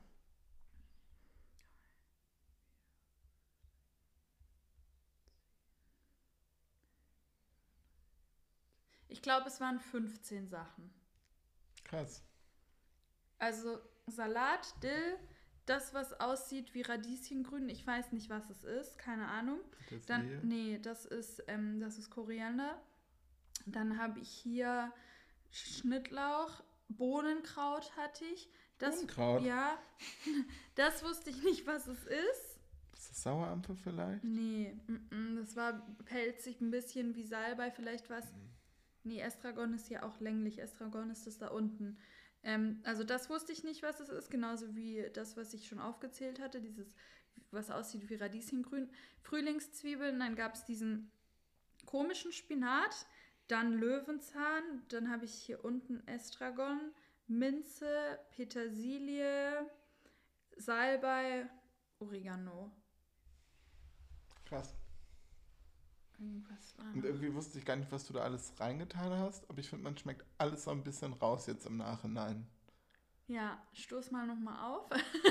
Ich glaube, es waren fünfzehn Sachen. Krass. Also Salat, Dill, das, was aussieht wie Radieschengrün, ich weiß nicht, was es ist, keine Ahnung. Dann, Petersilie. nee, das ist, ähm, das ist Koriander. Dann habe ich hier Schnittlauch, Bohnenkraut hatte ich. Das, Bohnenkraut? Ja, das wusste ich nicht, was es ist. Ist das Sauerampfer vielleicht? Nee, mm-mm, das war pelzig, ein bisschen wie Salbei, vielleicht was. Nee, Estragon ist ja auch länglich. Estragon ist das da unten. Ähm, also das wusste ich nicht, was es ist, genauso wie das, was ich schon aufgezählt hatte, dieses, was aussieht wie Radieschengrün. Frühlingszwiebeln, dann gab es diesen komischen Spinat, dann Löwenzahn, dann habe ich hier unten Estragon, Minze, Petersilie, Salbei, Oregano. Krass. Irgendwas war Und noch. irgendwie wusste ich gar nicht, was du da alles reingetan hast, aber ich finde, man schmeckt alles so ein bisschen raus jetzt im Nachhinein. Ja, stoß mal nochmal auf.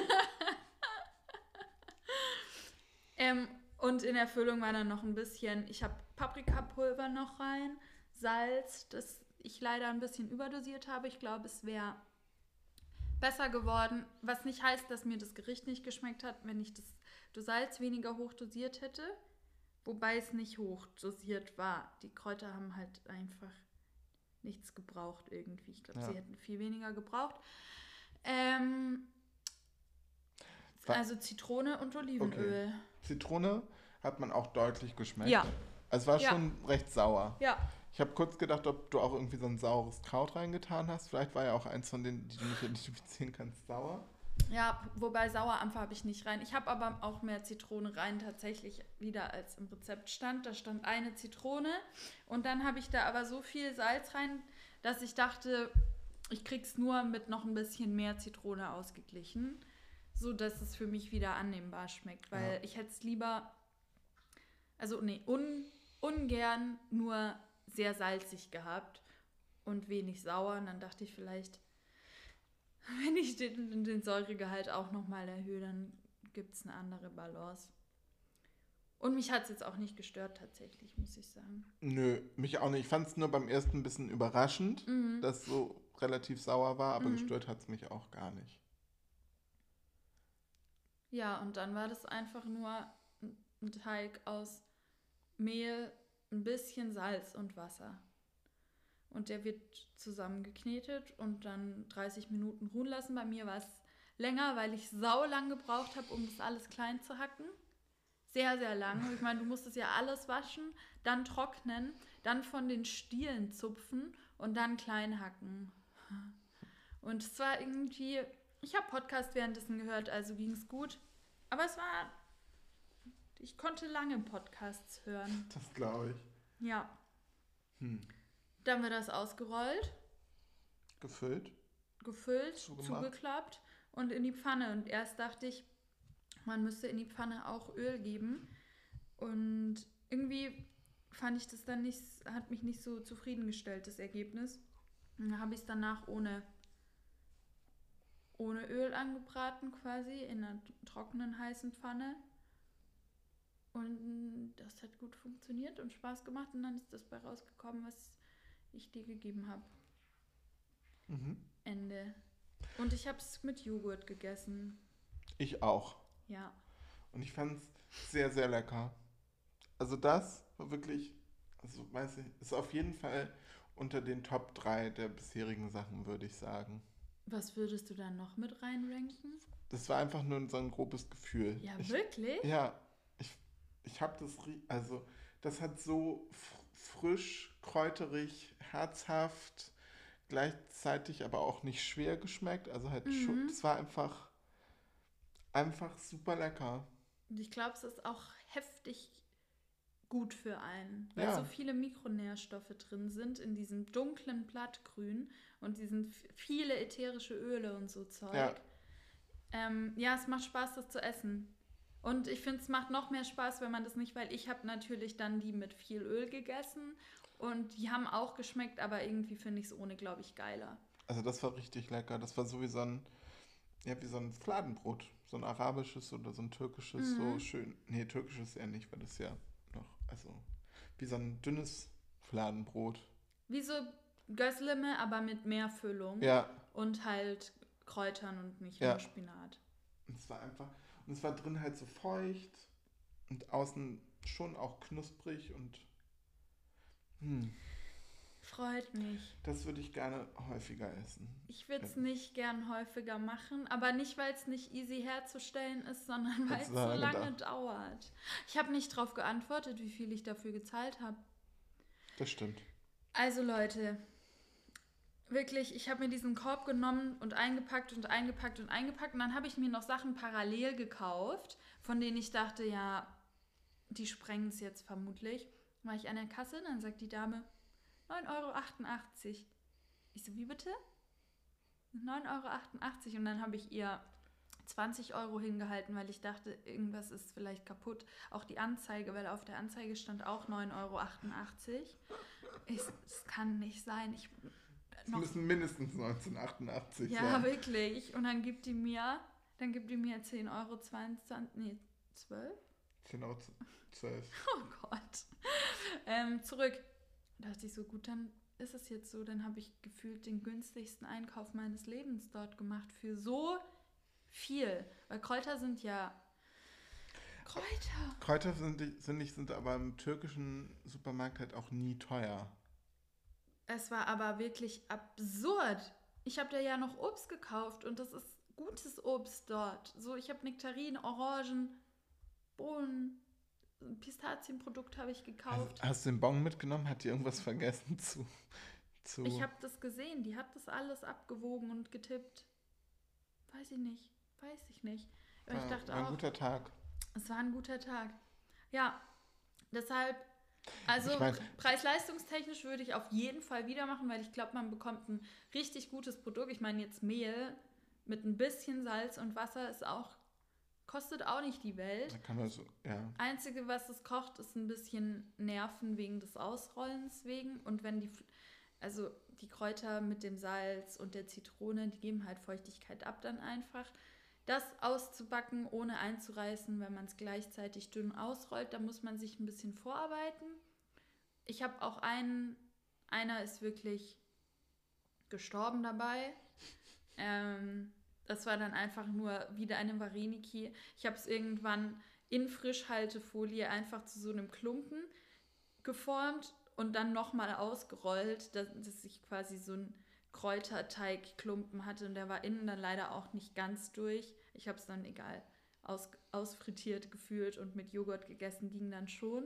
ähm, und in der Füllung war dann noch ein bisschen, ich habe Paprikapulver noch rein, Salz, das ich leider ein bisschen überdosiert habe. Ich glaube, es wäre besser geworden, was nicht heißt, dass mir das Gericht nicht geschmeckt hat, wenn ich das, das Salz weniger hoch dosiert hätte. Wobei es nicht hoch dosiert war. Die Kräuter haben halt einfach nichts gebraucht irgendwie. Ich glaube, Ja. sie hätten viel weniger gebraucht. Ähm, Wa- also Zitrone und Olivenöl. Okay. Zitrone hat man auch deutlich geschmeckt. Ja. Also es war Ja. schon recht sauer. Ja. Ich habe kurz gedacht, ob du auch irgendwie so ein saures Kraut reingetan hast. Vielleicht war ja auch eins von denen, die du nicht identifizieren kannst, sauer. Ja, wobei Sauerampfer habe ich nicht rein. Ich habe aber auch mehr Zitrone rein tatsächlich wieder als im Rezept stand. Da stand eine Zitrone und dann habe ich da aber so viel Salz rein, dass ich dachte, ich krieg's nur mit noch ein bisschen mehr Zitrone ausgeglichen, so dass es für mich wieder annehmbar schmeckt, weil Ja. ich hätte es lieber, also nee, un, ungern nur sehr salzig gehabt und wenig sauer. Und dann dachte ich vielleicht, wenn ich den, den Säuregehalt auch nochmal erhöhe, dann gibt es eine andere Balance. Und mich hat es jetzt auch nicht gestört tatsächlich, muss ich sagen. Nö, mich auch nicht. Ich fand es nur beim ersten ein bisschen überraschend, Mhm. dass es so relativ sauer war, aber Mhm. gestört hat es mich auch gar nicht. Ja, und dann war das einfach nur ein Teig aus Mehl, ein bisschen Salz und Wasser. Und der wird zusammengeknetet und dann dreißig Minuten ruhen lassen. Bei mir war es länger, weil ich sau lang gebraucht habe, um das alles klein zu hacken. Sehr, sehr lang. Ich meine, du musstest ja alles waschen, dann trocknen, dann von den Stielen zupfen und dann klein hacken. Und es war irgendwie, ich habe Podcast währenddessen gehört, also ging es gut. Aber es war, ich konnte lange Podcasts hören. Das glaube ich. Ja. Hm. Dann wird das ausgerollt, Gefüllt. gefüllt, Zugemacht. zugeklappt und in die Pfanne. Und erst dachte ich, man müsste in die Pfanne auch Öl geben. Und irgendwie fand ich das dann nicht, hat mich nicht so zufriedengestellt, das Ergebnis. Und dann habe ich es danach ohne, ohne Öl angebraten quasi, in einer trockenen, heißen Pfanne. Und das hat gut funktioniert und Spaß gemacht. Und dann ist das bei rausgekommen, was ich dir gegeben habe. Mhm. Ende. Und ich habe es mit Joghurt gegessen. Ich auch. Ja. Und ich fand es sehr, sehr lecker. Also das war wirklich, also weiß ich, ist auf jeden Fall unter den Top drei der bisherigen Sachen, würde ich sagen. Was würdest du da noch mit reinranken? Das war einfach nur so ein grobes Gefühl. Ja, ich, wirklich? Ja, ich, ich habe das, rie- also das hat so f- frisch, kräuterig, herzhaft, gleichzeitig aber auch nicht schwer geschmeckt. Also halt Mhm. schon, das war einfach, einfach super lecker. Und ich glaube, es ist auch heftig gut für einen, weil Ja. so viele Mikronährstoffe drin sind in diesem dunklen Blattgrün und diesen f- viele ätherische Öle und so Zeug. Ja. Ähm, ja, es macht Spaß, das zu essen. Und ich finde, es macht noch mehr Spaß, wenn man das nicht, weil ich habe natürlich dann die mit viel Öl gegessen und die haben auch geschmeckt, aber irgendwie finde ich es ohne, glaube ich, geiler. Also das war richtig lecker. Das war so wie so ein, ja, wie so ein Fladenbrot. So ein arabisches oder so ein türkisches, so Mhm. schön. Nee, türkisches eher nicht, weil das ja noch, also wie so ein dünnes Fladenbrot. Wie so Gösleme, aber mit mehr Füllung Ja, und halt Kräutern und nicht Ja. nur Spinat. und es war einfach, und es war drin halt so feucht und außen schon auch knusprig und hm. Freut mich. Das würde ich gerne häufiger essen. Ich würde es nicht gern häufiger machen, aber nicht, weil es nicht easy herzustellen ist, sondern weil es so lange lange dauert. Ich habe nicht darauf geantwortet, wie viel ich dafür gezahlt habe. Das stimmt. Also Leute, wirklich, ich habe mir diesen Korb genommen und eingepackt und eingepackt und eingepackt und dann habe ich mir noch Sachen parallel gekauft, von denen ich dachte, ja, die sprengen es jetzt vermutlich. Dann war ich an der Kasse, dann sagt die Dame neun Euro achtundachtzig. Ich so, wie bitte? neun Euro achtundachtzig und dann habe ich ihr zwanzig Euro hingehalten, weil ich dachte, irgendwas ist vielleicht kaputt. Auch die Anzeige, weil auf der Anzeige stand auch neun Euro achtundachtzig. Ich, das kann nicht sein. Ich, Es müssen mindestens neunzehnhundertachtundachtzig ja, sein. Ja, wirklich. Und dann gibt die mir, dann gibt die mir zehn Euro zweiundzwanzig, nee, zwölf? zehn Euro zwölf. Oh Gott. Ähm, zurück. Da dachte ich so, gut, dann ist es jetzt so, dann habe ich gefühlt den günstigsten Einkauf meines Lebens dort gemacht für so viel. Weil Kräuter sind ja Kräuter. Kräuter sind, sind, nicht, sind aber im türkischen Supermarkt halt auch nie teuer. Es war aber wirklich absurd. Ich habe da ja noch Obst gekauft und das ist gutes Obst dort. So, ich habe Nektarinen, Orangen, Bohnen, ein Pistazienprodukt habe ich gekauft. Hast, hast du den Bon mitgenommen? Hat die irgendwas vergessen zu... zu Ich habe das gesehen. Die hat das alles abgewogen und getippt. Weiß ich nicht. Weiß ich nicht. Aber war, ich dachte war ein auch, guter Tag. es war ein guter Tag. Ja, deshalb, also Ich mein- preis-leistungstechnisch würde ich auf jeden Fall wieder machen, weil ich glaube, man bekommt ein richtig gutes Produkt. Ich meine, jetzt Mehl mit ein bisschen Salz und Wasser ist auch, kostet auch nicht die Welt. Da kann man so, ja. Einzige, was es kocht, ist ein bisschen Nerven wegen des Ausrollens wegen. Und wenn die, also die Kräuter mit dem Salz und der Zitrone, die geben halt Feuchtigkeit ab dann einfach. Das auszubacken, ohne einzureißen, wenn man es gleichzeitig dünn ausrollt, da muss man sich ein bisschen vorarbeiten. Ich habe auch einen, einer ist wirklich gestorben dabei. Ähm, das war dann einfach nur wieder eine Vareniki. Ich habe es irgendwann in Frischhaltefolie einfach zu so einem Klumpen geformt und dann nochmal ausgerollt, dass, dass ich quasi so ein Kräuterteigklumpen hatte und der war innen dann leider auch nicht ganz durch. Ich habe es dann egal aus, ausfrittiert gefühlt und mit Joghurt gegessen, ging dann schon.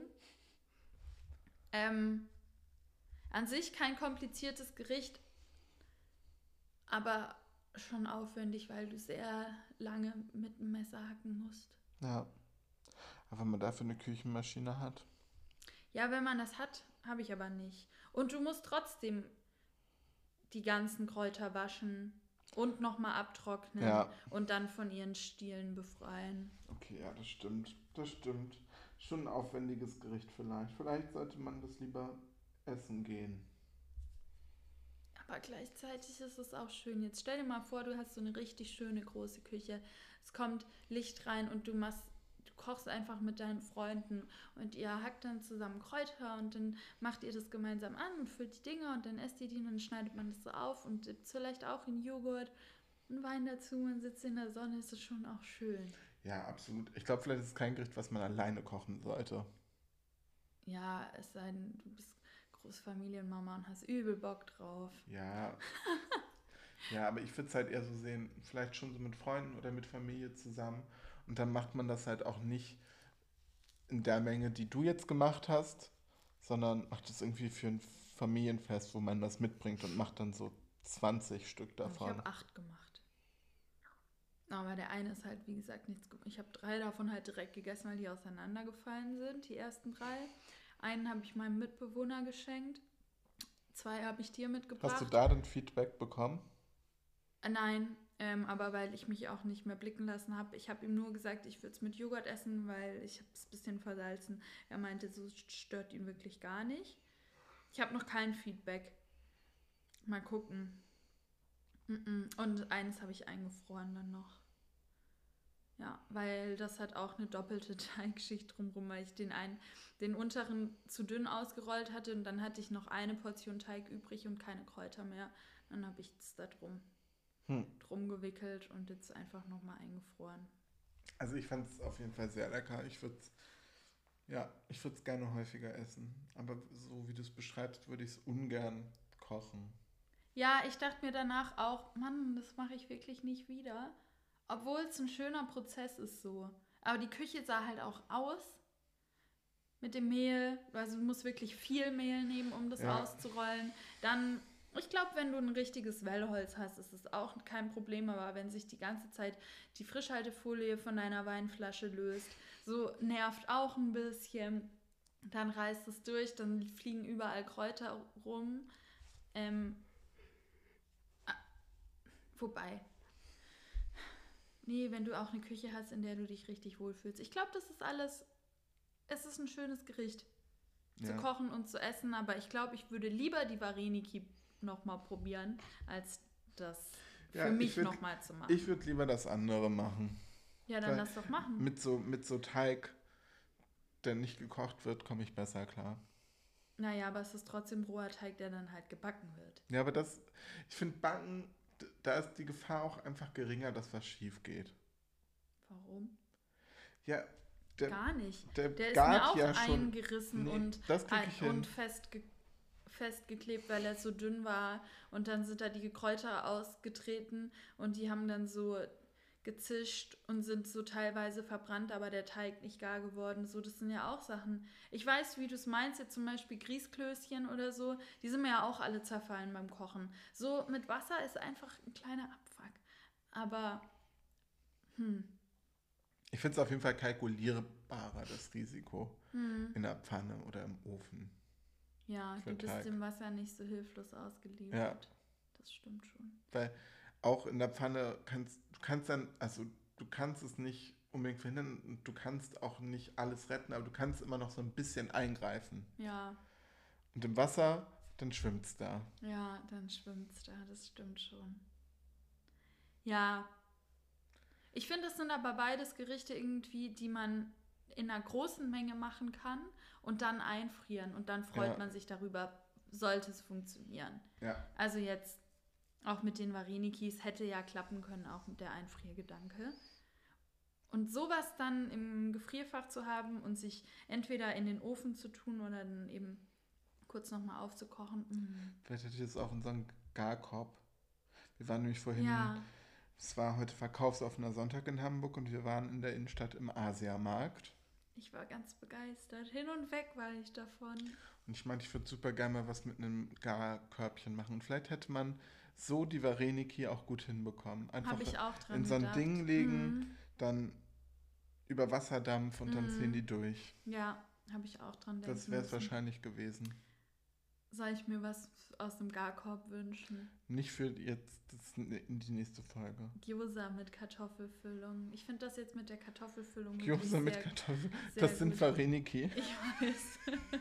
Ähm, an sich kein kompliziertes Gericht, aber schon aufwendig, weil du sehr lange mit dem Messer hacken musst. Ja. Aber wenn man dafür eine Küchenmaschine hat. Ja, wenn man das hat, habe ich aber nicht. Und du musst trotzdem die ganzen Kräuter waschen und nochmal abtrocknen Ja. und dann von ihren Stielen befreien. Okay, ja, das stimmt. Das stimmt. Schon ein aufwendiges Gericht vielleicht. Vielleicht sollte man das lieber essen gehen. Aber gleichzeitig ist es auch schön. Jetzt stell dir mal vor, du hast so eine richtig schöne große Küche. Es kommt Licht rein und du machst, du kochst einfach mit deinen Freunden und ihr hackt dann zusammen Kräuter und dann macht ihr das gemeinsam an und füllt die Dinger und dann esst ihr die und dann schneidet man das so auf und dippt vielleicht auch in Joghurt und Wein dazu. Man sitzt in der Sonne, ist es schon auch schön. Ja, absolut. Ich glaube, vielleicht ist es kein Gericht, was man alleine kochen sollte. Ja, es sei denn, du bist Großfamilienmama und hast übel Bock drauf. Ja. Ja, aber ich würde es halt eher so sehen, vielleicht schon so mit Freunden oder mit Familie zusammen. Und dann macht man das halt auch nicht in der Menge, die du jetzt gemacht hast, sondern macht es irgendwie für ein Familienfest, wo man das mitbringt und macht dann so zwanzig Stück davon. Ich habe acht gemacht. Aber der eine ist halt, wie gesagt, nichts gut. Ich habe drei davon halt direkt gegessen, weil die auseinandergefallen sind, die ersten drei. Einen habe ich meinem Mitbewohner geschenkt. Zwei habe ich dir mitgebracht. Hast du da dann Feedback bekommen? Äh, Nein, ähm, aber weil ich mich auch nicht mehr blicken lassen habe. Ich habe ihm nur gesagt, ich würde es mit Joghurt essen, weil ich habe es ein bisschen versalzen. Er meinte, so stört ihn wirklich gar nicht. Ich habe noch kein Feedback. Mal gucken. Und eines habe ich eingefroren dann noch. Ja, weil das hat auch eine doppelte Teigschicht drumherum, weil ich den einen, den unteren zu dünn ausgerollt hatte und dann hatte ich noch eine Portion Teig übrig und keine Kräuter mehr. Dann habe ich es da drum, Hm. drum gewickelt und jetzt einfach nochmal eingefroren. Also ich fand es auf jeden Fall sehr lecker. Ich würde es Ja, ich würde es gerne häufiger essen. Aber so wie du es beschreibst, würde ich es ungern kochen. Ja, ich dachte mir danach auch, Mann, das mache ich wirklich nicht wieder. Obwohl es ein schöner Prozess ist so. Aber die Küche sah halt auch aus mit dem Mehl. Also du musst wirklich viel Mehl nehmen, um das Ja. auszurollen. Dann, ich glaube, wenn du ein richtiges Wellholz hast, ist es auch kein Problem. Aber wenn sich die ganze Zeit die Frischhaltefolie von deiner Weinflasche löst, so nervt auch ein bisschen. Dann reißt es durch, dann fliegen überall Kräuter rum. Ähm, ah, wobei, nee, wenn du auch eine Küche hast, in der du dich richtig wohlfühlst. Ich glaube, das ist alles, es ist ein schönes Gericht zu Ja. kochen und zu essen, aber ich glaube, ich würde lieber die Vareniki nochmal probieren, als das für Ja, mich ich würd- nochmal zu machen. Ich würde lieber das andere machen. Ja, dann weil lass doch machen. Mit so, mit so Teig, der nicht gekocht wird, komme ich besser klar. Naja, aber es ist trotzdem roher Teig, der dann halt gebacken wird. Ja, aber das, ich finde Backen, d- da ist die Gefahr auch einfach geringer, dass was schief geht. Warum? Ja, der, Gar nicht. der, Der ist gart mir auch ja schon. eingerissen Nee, und, das krieg ein- ich hin. und festge festgeklebt, weil er so dünn war. Und dann sind da die Kräuter ausgetreten und die haben dann so gezischt und sind so teilweise verbrannt, aber der Teig nicht gar geworden. So, das sind ja auch Sachen. Ich weiß, wie du es meinst, jetzt zum Beispiel Grießklößchen oder so, die sind mir ja auch alle zerfallen beim Kochen. So mit Wasser ist einfach ein kleiner Abfuck. Aber, hm, Ich finde es auf jeden Fall kalkulierbarer, das Risiko hm. in der Pfanne oder im Ofen. Ja, Für du bist Teig. dem Wasser nicht so hilflos ausgeliefert. Ja. Das stimmt schon. Weil auch in der Pfanne kannst du kannst dann, also du kannst es nicht unbedingt verhindern und du kannst auch nicht alles retten, aber du kannst immer noch so ein bisschen eingreifen. Ja, Und im Wasser, dann schwimmt es da. ja, dann schwimmt's da, das stimmt schon. Ja, ich finde, es sind aber beides Gerichte irgendwie, die man in einer großen Menge machen kann und dann einfrieren und dann freut Ja. man sich darüber, sollte es funktionieren. Ja. Also jetzt auch mit den Varenikis hätte ja klappen können, auch mit der Einfriergedanke. Und sowas dann im Gefrierfach zu haben und sich entweder in den Ofen zu tun oder dann eben kurz nochmal aufzukochen. mm. Vielleicht hätte ich jetzt auch unseren Garkorb. Wir waren nämlich vorhin, Ja, es war heute verkaufsoffener Sonntag in Hamburg und wir waren in der Innenstadt im Asiamarkt. ich war ganz begeistert. Hin und weg war ich davon. Und ich meinte, ich würde super gerne mal was mit einem Garkörbchen machen. Und vielleicht hätte man so die Vareniki auch gut hinbekommen. Einfach Habe ich auch dran in so ein gedacht. Ding legen, Mhm. dann über Wasserdampf und dann Mhm. ziehen die durch. Ja, habe ich auch dran denken Das wäre es müssen. wahrscheinlich gewesen. Soll ich mir was aus dem Garkorb wünschen? Nicht für jetzt das, in die nächste Folge. Gyoza mit Kartoffelfüllung. Ich finde das jetzt mit der Kartoffelfüllung Gyoza wirklich mit sehr, Kartoffeln. sehr Das sind gut. Vareniki. Ich weiß.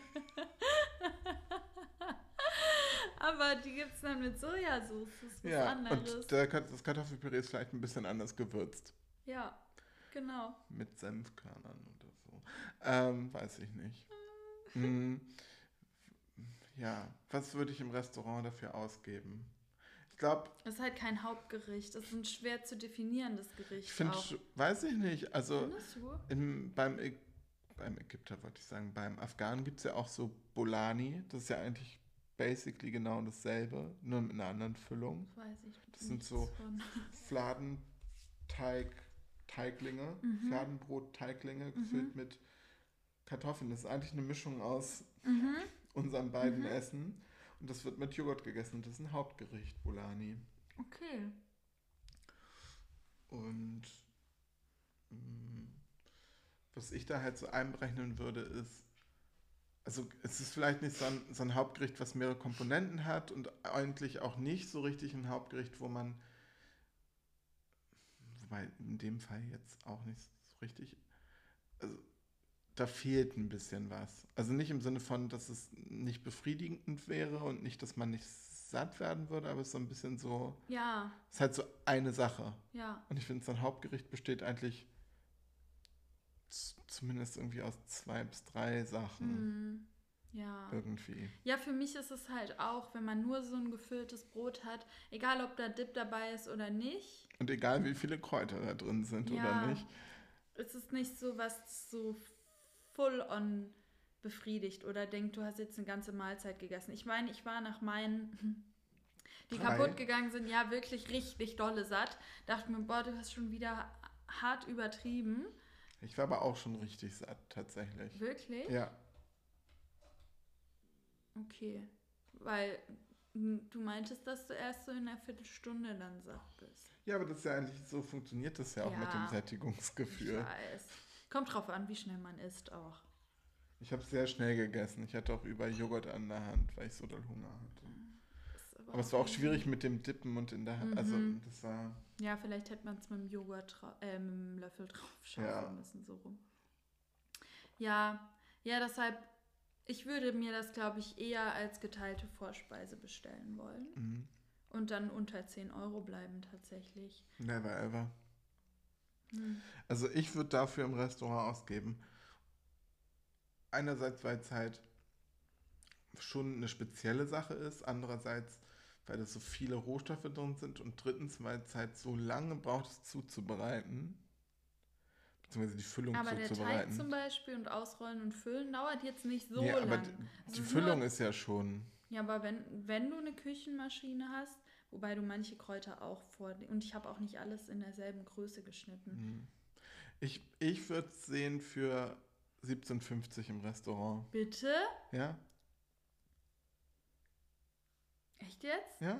Aber die gibt es dann mit Sojasauce. Das ist was Ja, anderes. und der, Kat- das Kartoffelpüree ist vielleicht ein bisschen anders gewürzt. Ja, genau. Mit Senfkörnern oder so. Ähm, weiß ich nicht. Mm, ja, was würde ich im Restaurant dafür ausgeben? Ich glaube, Das ist halt kein Hauptgericht. Das ist ein schwer zu definierendes Gericht ich finde, auch. weiß ich nicht. Also Findest du? im, beim, Ä- beim Ägypter wollte ich sagen, beim Afghanen gibt es ja auch so Bolani. Das ist ja eigentlich basically genau dasselbe, nur mit einer anderen Füllung. Das weiß ich Das sind nichts so von. Fladenteig, Teiglinge, Mhm. Fladenbrot-Teiglinge gefüllt mit Kartoffeln. Das ist eigentlich eine Mischung aus Mhm. unseren beiden Mhm. Essen. Und das wird mit Joghurt gegessen. Und das ist ein Hauptgericht, Bolani. Okay. Und mh, was ich da halt so einberechnen würde, ist, also es ist vielleicht nicht so ein, so ein Hauptgericht, was mehrere Komponenten hat und eigentlich auch nicht so richtig ein Hauptgericht, wo man, wobei in dem Fall jetzt auch nicht so richtig, also da fehlt ein bisschen was. Also nicht im Sinne von, dass es nicht befriedigend wäre und nicht, dass man nicht satt werden würde, aber es ist so ein bisschen so, Ja, es ist halt so eine Sache. ja. Und ich finde, so ein Hauptgericht besteht eigentlich z- zumindest irgendwie aus zwei bis drei Sachen. Mhm. Ja. Irgendwie. Ja, für mich ist es halt auch, wenn man nur so ein gefülltes Brot hat, egal ob da Dip dabei ist oder nicht, Und egal wie viele Kräuter da drin sind Ja. oder nicht. es ist nicht so was so full on befriedigt oder denkt, du hast jetzt eine ganze Mahlzeit gegessen. Ich meine, ich war nach meinen, die Drei. kaputt gegangen sind, ja wirklich richtig dolle satt. Dachte mir, boah, du hast schon wieder hart übertrieben. Ich war aber auch schon richtig satt, tatsächlich. Wirklich? Ja. Okay. Weil m, du meintest, dass du erst so in einer Viertelstunde dann satt bist. Ja, aber das ist ja eigentlich, so funktioniert das ja auch Ja. mit dem Ich Sättigungsgefühl. weiß. Kommt drauf an, wie schnell man isst auch. Ich habe sehr schnell gegessen. Ich hatte auch über Joghurt an der Hand, weil ich so doll Hunger hatte. Ist Aber es war auch irgendwie- schwierig mit dem Dippen und in der Hand. Mhm. Also das war... Ja, vielleicht hätte man es mit dem Joghurt, dra- äh, mit dem Löffel drauf schaffen Ja. müssen, so rum. Ja, ja, deshalb, ich würde mir das, glaube ich, eher als geteilte Vorspeise bestellen wollen. Mhm. Und dann unter zehn Euro bleiben tatsächlich. Never ever. Hm. Also ich würde dafür im Restaurant ausgeben. Einerseits, weil es halt schon eine spezielle Sache ist. Andererseits, weil da so viele Rohstoffe drin sind. Und drittens, weil es halt so lange braucht, es zuzubereiten. Beziehungsweise die Füllung Aber der Teig zuzubereiten. zum Beispiel und Ausrollen und Füllen dauert jetzt nicht so Nee, aber lang. die, Es die ist Füllung nur- ist ja schon... Ja, aber wenn, wenn du eine Küchenmaschine hast, wobei du manche Kräuter auch vor... Und ich habe auch nicht alles in derselben Größe geschnitten. Mhm. Ich, ich würde es sehen für siebzehn fünfzig im Restaurant. Bitte? Ja? Echt jetzt? Ja?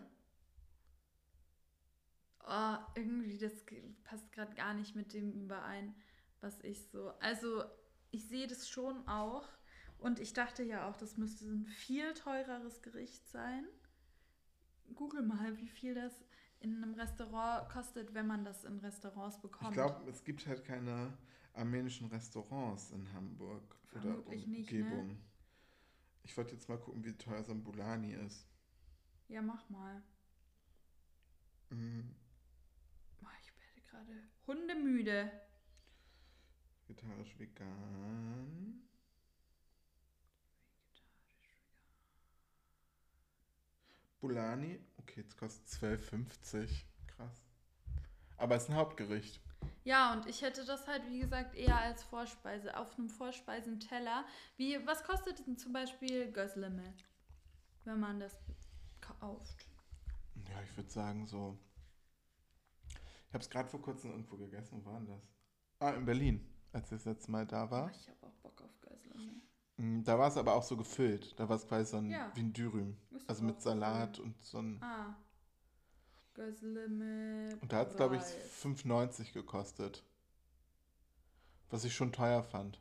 Oh, irgendwie, das ge- passt gerade gar nicht mit dem überein, was ich so... Also, ich sehe das schon auch. Und ich dachte ja auch, das müsste ein viel teureres Gericht sein. Google mal, wie viel das in einem Restaurant kostet, wenn man das in Restaurants bekommt. Ich glaube, es gibt halt keine armenischen Restaurants in Hamburg oder Vermutlich nicht, ne? Umgebung. Ich wollte jetzt mal gucken, wie teuer so ein Bulani ist. Ja, mach mal. Mhm. Oh, ich werde gerade hundemüde. Vegetarisch, vegan. Bulani, okay, jetzt kostet zwölf fünfzig. Krass. Aber es ist ein Hauptgericht. Ja, und ich hätte das halt, wie gesagt, eher als Vorspeise, auf einem Vorspeisenteller. Wie, was kostet denn zum Beispiel Gözleme, wenn man das kauft? Ja, ich würde sagen so. Ich habe es gerade vor kurzem irgendwo gegessen. Wo war denn das? Ah, in Berlin, als ich das letzte Mal da Oh, war. ich habe auch Bock auf Gözleme. Mm, Da war es aber auch so gefüllt. Da war es quasi so ein, Ja. wie ein Dürüm. Ist Also doch mit auch Salat und so ein. Ah. Gözleme. Und da hat es, glaube ich, Preis. fünf neunzig gekostet. Was ich schon teuer fand.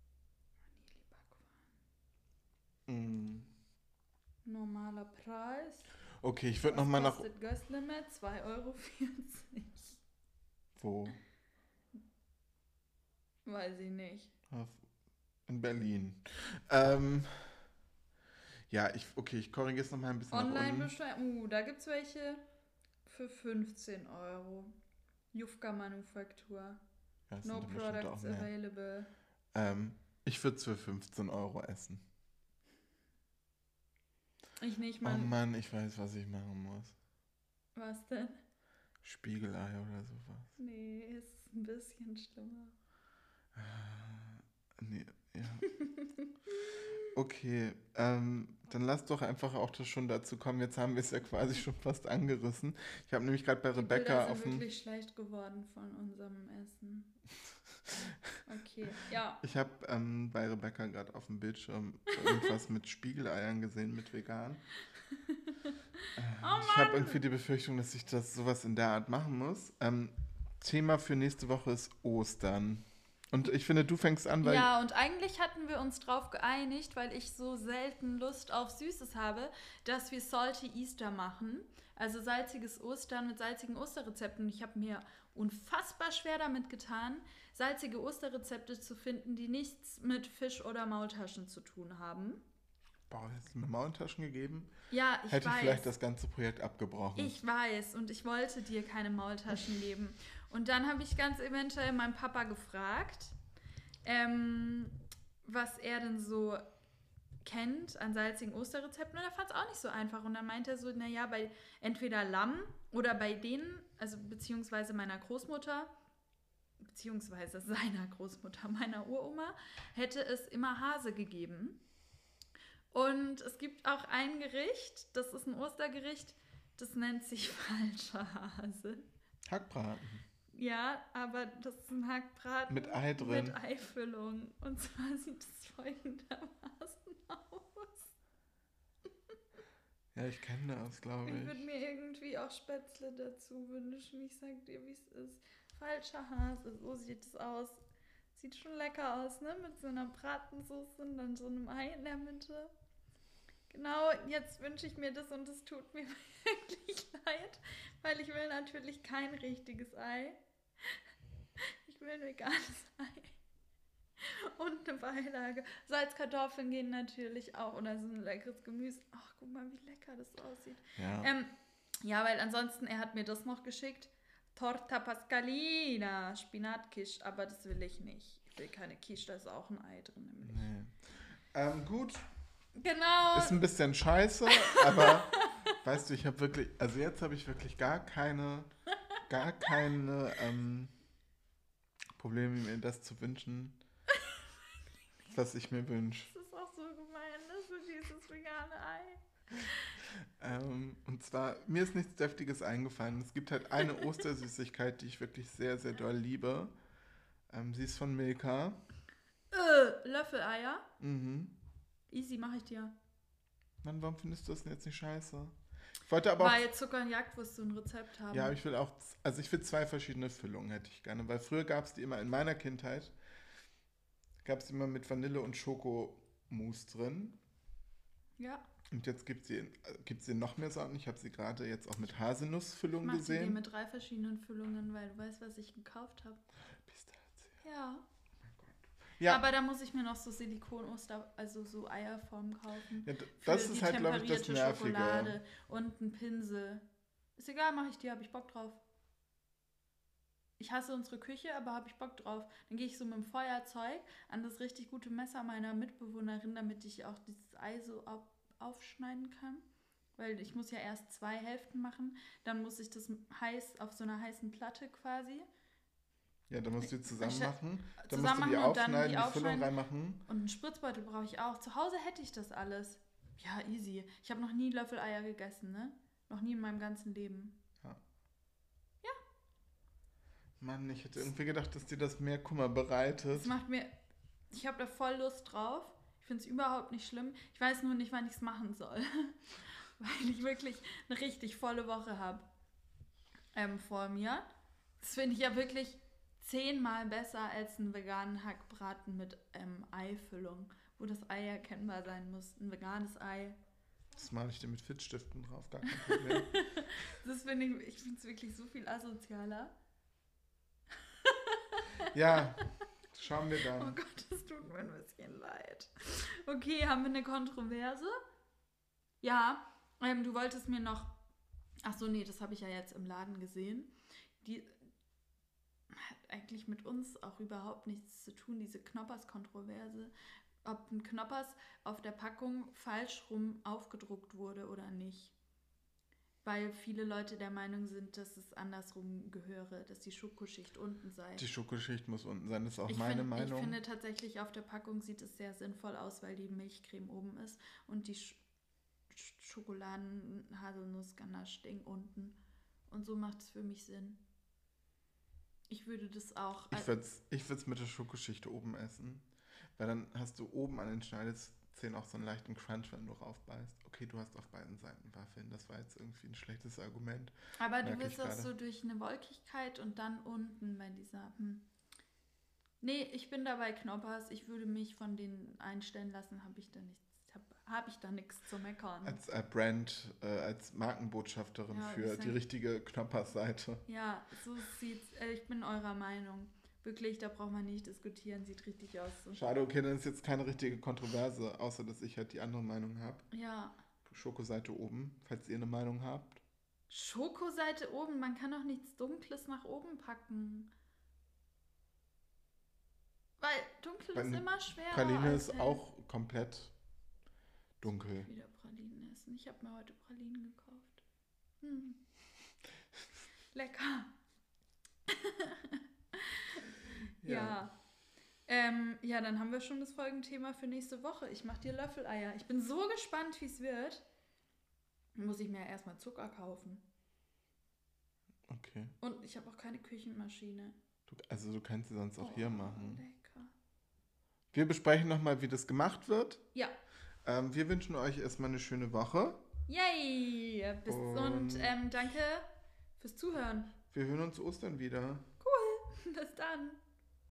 Mm. Normaler Preis. Okay, ich würde Was nochmal nach. kostet Gözleme? zwei Euro vierzig. Wo? Weiß ich nicht. Auf- In Berlin. Ähm, ja, ich, okay, ich korrigiere es nochmal ein bisschen nach Online unten. bestellen. Uh, da gibt es welche für fünfzehn Euro. Jufka Manufaktur. Ja, das No sind dann bestimmt auch products mehr. available. Ähm, ich würde es für fünfzehn Euro essen. Ich nicht Oh mal. Mann, ich weiß, was ich machen muss. Was denn? Spiegelei oder sowas. Nee, ist ein bisschen schlimmer. Nee, ja. Okay, ähm, dann lass doch einfach auch das schon dazu kommen. Jetzt haben wir es ja quasi schon fast angerissen. Ich habe nämlich gerade bei Die Rebecca Bilder auf sind dem... wirklich schlecht geworden von unserem Essen. Okay, ja. Ich habe ähm, bei Rebecca gerade auf dem Bildschirm irgendwas mit Spiegeleiern gesehen, mit vegan. Äh, Oh ich habe irgendwie die Befürchtung, dass ich das sowas in der Art machen muss. Ähm, Thema für nächste Woche ist Ostern. Und ich finde, du fängst an, weil... Ja, und eigentlich hatten wir uns drauf geeinigt, weil ich so selten Lust auf Süßes habe, dass wir Salty Easter machen. Also salziges Ostern mit salzigen Osterrezepten. Und ich habe mir unfassbar schwer damit getan, salzige Osterrezepte zu finden, die nichts mit Fisch oder Maultaschen zu tun haben. Boah, hättest du mir Maultaschen gegeben? Ja, ich Hätte ich weiß. vielleicht das ganze Projekt abgebrochen. Ich weiß und ich wollte dir keine Maultaschen geben. Und dann habe ich ganz eventuell meinen Papa gefragt, ähm, was er denn so kennt an salzigen Osterrezepten. Und er fand es auch nicht so einfach. Und dann meinte er so, naja, bei entweder Lamm oder bei denen, also beziehungsweise meiner Großmutter, beziehungsweise seiner Großmutter, meiner Uroma, hätte es immer Hase gegeben. Und es gibt auch ein Gericht, das ist ein Ostergericht, das nennt sich falscher Hase. Hackbraten. Ja, aber das ist ein Hackbraten Mit Ei drin. mit Eifüllung. Und zwar sieht es folgendermaßen aus. Ja, ich kenne das, glaube Ich ich. würde mir irgendwie auch Spätzle dazu wünschen. Ich sag dir, wie es ist. Falscher Hase, so sieht es aus. Sieht schon lecker aus, ne? Mit so einer Bratensauce und dann so einem Ei in der Mitte. Genau, jetzt wünsche ich mir das und es tut mir wirklich leid, weil ich will natürlich kein richtiges Ei. Ich will ein veganes Ei. Und eine Beilage. Salzkartoffeln gehen natürlich auch. Oder so ein leckeres Gemüse. Ach, guck mal, wie lecker das aussieht. Ja. Ähm, ja, weil ansonsten, er hat mir das noch geschickt. Torta Pascalina, Spinatkisch. Aber das will ich nicht. Ich will keine Quiche, da ist auch ein Ei drin. Nämlich. Nee. Ähm, gut. Genau. Ist ein bisschen scheiße, aber weißt du, ich habe wirklich, also jetzt habe ich wirklich gar keine, gar keine ähm, Probleme, mir das zu wünschen, was ich mir wünsche. Das ist auch so gemein, ne? So dieses vegane Ei. Ähm, und zwar, mir ist nichts Deftiges eingefallen. Es gibt halt eine Ostersüßigkeit, die ich wirklich sehr, sehr doll liebe. Ähm, sie ist von Milka. Äh, Löffeleier. Mhm. Easy, mache ich dir. Mann, warum findest du das denn jetzt nicht scheiße? Ich wollte aber Weil auch, Zucker und Jagdwurst so ein Rezept haben. ja, ich will auch, also ich will zwei verschiedene Füllungen hätte ich gerne, weil früher gab es die immer, in meiner Kindheit, gab es immer mit Vanille und Schokomousse drin. Ja. Und jetzt gibt es sie, gibt's sie in noch mehr Sorten. Ich habe sie gerade jetzt auch mit Haselnussfüllung Ich mache sie dir gesehen. mit drei verschiedenen Füllungen, weil du weißt, was ich gekauft habe. Pistazie. Ja. Ja, Aber da muss ich mir noch so Silikon-Oster, also so Eierformen kaufen. ja, d- Für das die ist halt, glaube ich, das temperierte Nervige. Schokolade und ein Pinsel. Ist egal, mache ich dir, habe ich Bock drauf. Ich hasse unsere Küche, aber habe ich Bock drauf. Dann gehe ich so mit dem Feuerzeug an das richtig gute Messer meiner Mitbewohnerin, damit ich auch dieses Ei so auf, aufschneiden kann. Weil ich muss ja erst zwei Hälften machen. Dann muss ich das heiß auf so einer heißen Platte quasi. Ja, dann musst du die zusammen Ich- machen. Dann zusammen musst du die machen und dann aufschneiden, die die, Füllung aufschneiden. reinmachen. Und einen Spritzbeutel brauche ich auch. Zu Hause hätte ich das alles. Ja, easy. Ich habe noch nie Löffeleier gegessen, ne? Noch nie in meinem ganzen Leben. Mann, ich hätte irgendwie gedacht, dass dir das mehr Kummer bereitet. Das macht mir... Ich habe da voll Lust drauf. Ich finde es überhaupt nicht schlimm. Ich weiß nur nicht, wann ich es machen soll. Weil ich wirklich eine richtig volle Woche habe ähm, vor mir. Das finde ich ja wirklich zehnmal besser als einen veganen Hackbraten mit ähm, Eifüllung, wo das Ei erkennbar sein muss. Ein veganes Ei. Das male ich dir mit Filzstiften drauf, gar kein Problem. Das finde ich, ich finde es wirklich so viel asozialer. Ja, schauen wir Oh dann. Gott, es tut mir ein bisschen leid. Okay, haben wir eine Kontroverse? Ja, ähm, du wolltest mir noch... Ach so, nee, das habe ich ja jetzt im Laden gesehen. Die hat eigentlich mit uns auch überhaupt nichts zu tun, diese Knoppers-Kontroverse. Ob ein Knoppers auf der Packung falsch rum aufgedruckt wurde oder nicht. Weil viele Leute der Meinung sind, dass es andersrum gehöre, dass die Schokoschicht unten sei. Die Schokoschicht muss unten sein, das ist auch Ich meine find, Meinung. Ich finde tatsächlich, auf der Packung sieht es sehr sinnvoll aus, weil die Milchcreme oben ist und die Sch Sch Schokoladen-Haselnuss-Ganache-Ding unten. Und so macht es für mich Sinn. Ich würde das auch... Ich würde es ich würd's mit der Schokoschicht oben essen, weil dann hast du oben an den Schneidezähnen auch so einen leichten Crunch, wenn du raufbeißt. Okay, du hast auf beiden Seiten Waffeln, das war jetzt irgendwie ein schlechtes Argument. Aber du merke willst ich das gerade. so durch eine Wolkigkeit und dann unten bei dieser... Hm. Nee, ich bin dabei Knoppers. Ich würde mich von denen einstellen lassen, habe ich da nichts. Habe hab ich da nichts zu meckern. Als äh, Brand, äh, als Markenbotschafterin Ja, für ich die sag- richtige Knoppers-Seite. Ja, so sieht's. Äh, ich bin eurer Meinung. Wirklich, da braucht man nicht diskutieren. Sieht richtig aus. So. Schade, okay, dann ist jetzt keine richtige Kontroverse, außer dass ich halt die andere Meinung habe. Ja. Schokoseite oben, falls ihr eine Meinung habt. Schokoseite oben. Man kann doch nichts Dunkles nach oben packen. Weil dunkel Weil ist immer schwerer. Praline als ist hell. auch komplett dunkel. Wieder Pralinen essen. Ich habe mir heute Pralinen gekauft. Hm. Lecker. Ja. Ja. Ähm, ja, dann haben wir schon das Folgenthema für nächste Woche. Ich mache dir Löffeleier. Ich bin so gespannt, wie es wird. Dann muss ich mir ja erstmal Zucker kaufen. Okay. Und ich habe auch keine Küchenmaschine. Du, also du kannst sie sonst auch Oh, hier machen. Lecker. Wir besprechen nochmal, wie das gemacht wird. Ja. Ähm, wir wünschen euch erstmal eine schöne Woche. Yay! Bis und, Und ähm, danke fürs Zuhören. Wir hören uns Ostern wieder. Cool. Bis dann.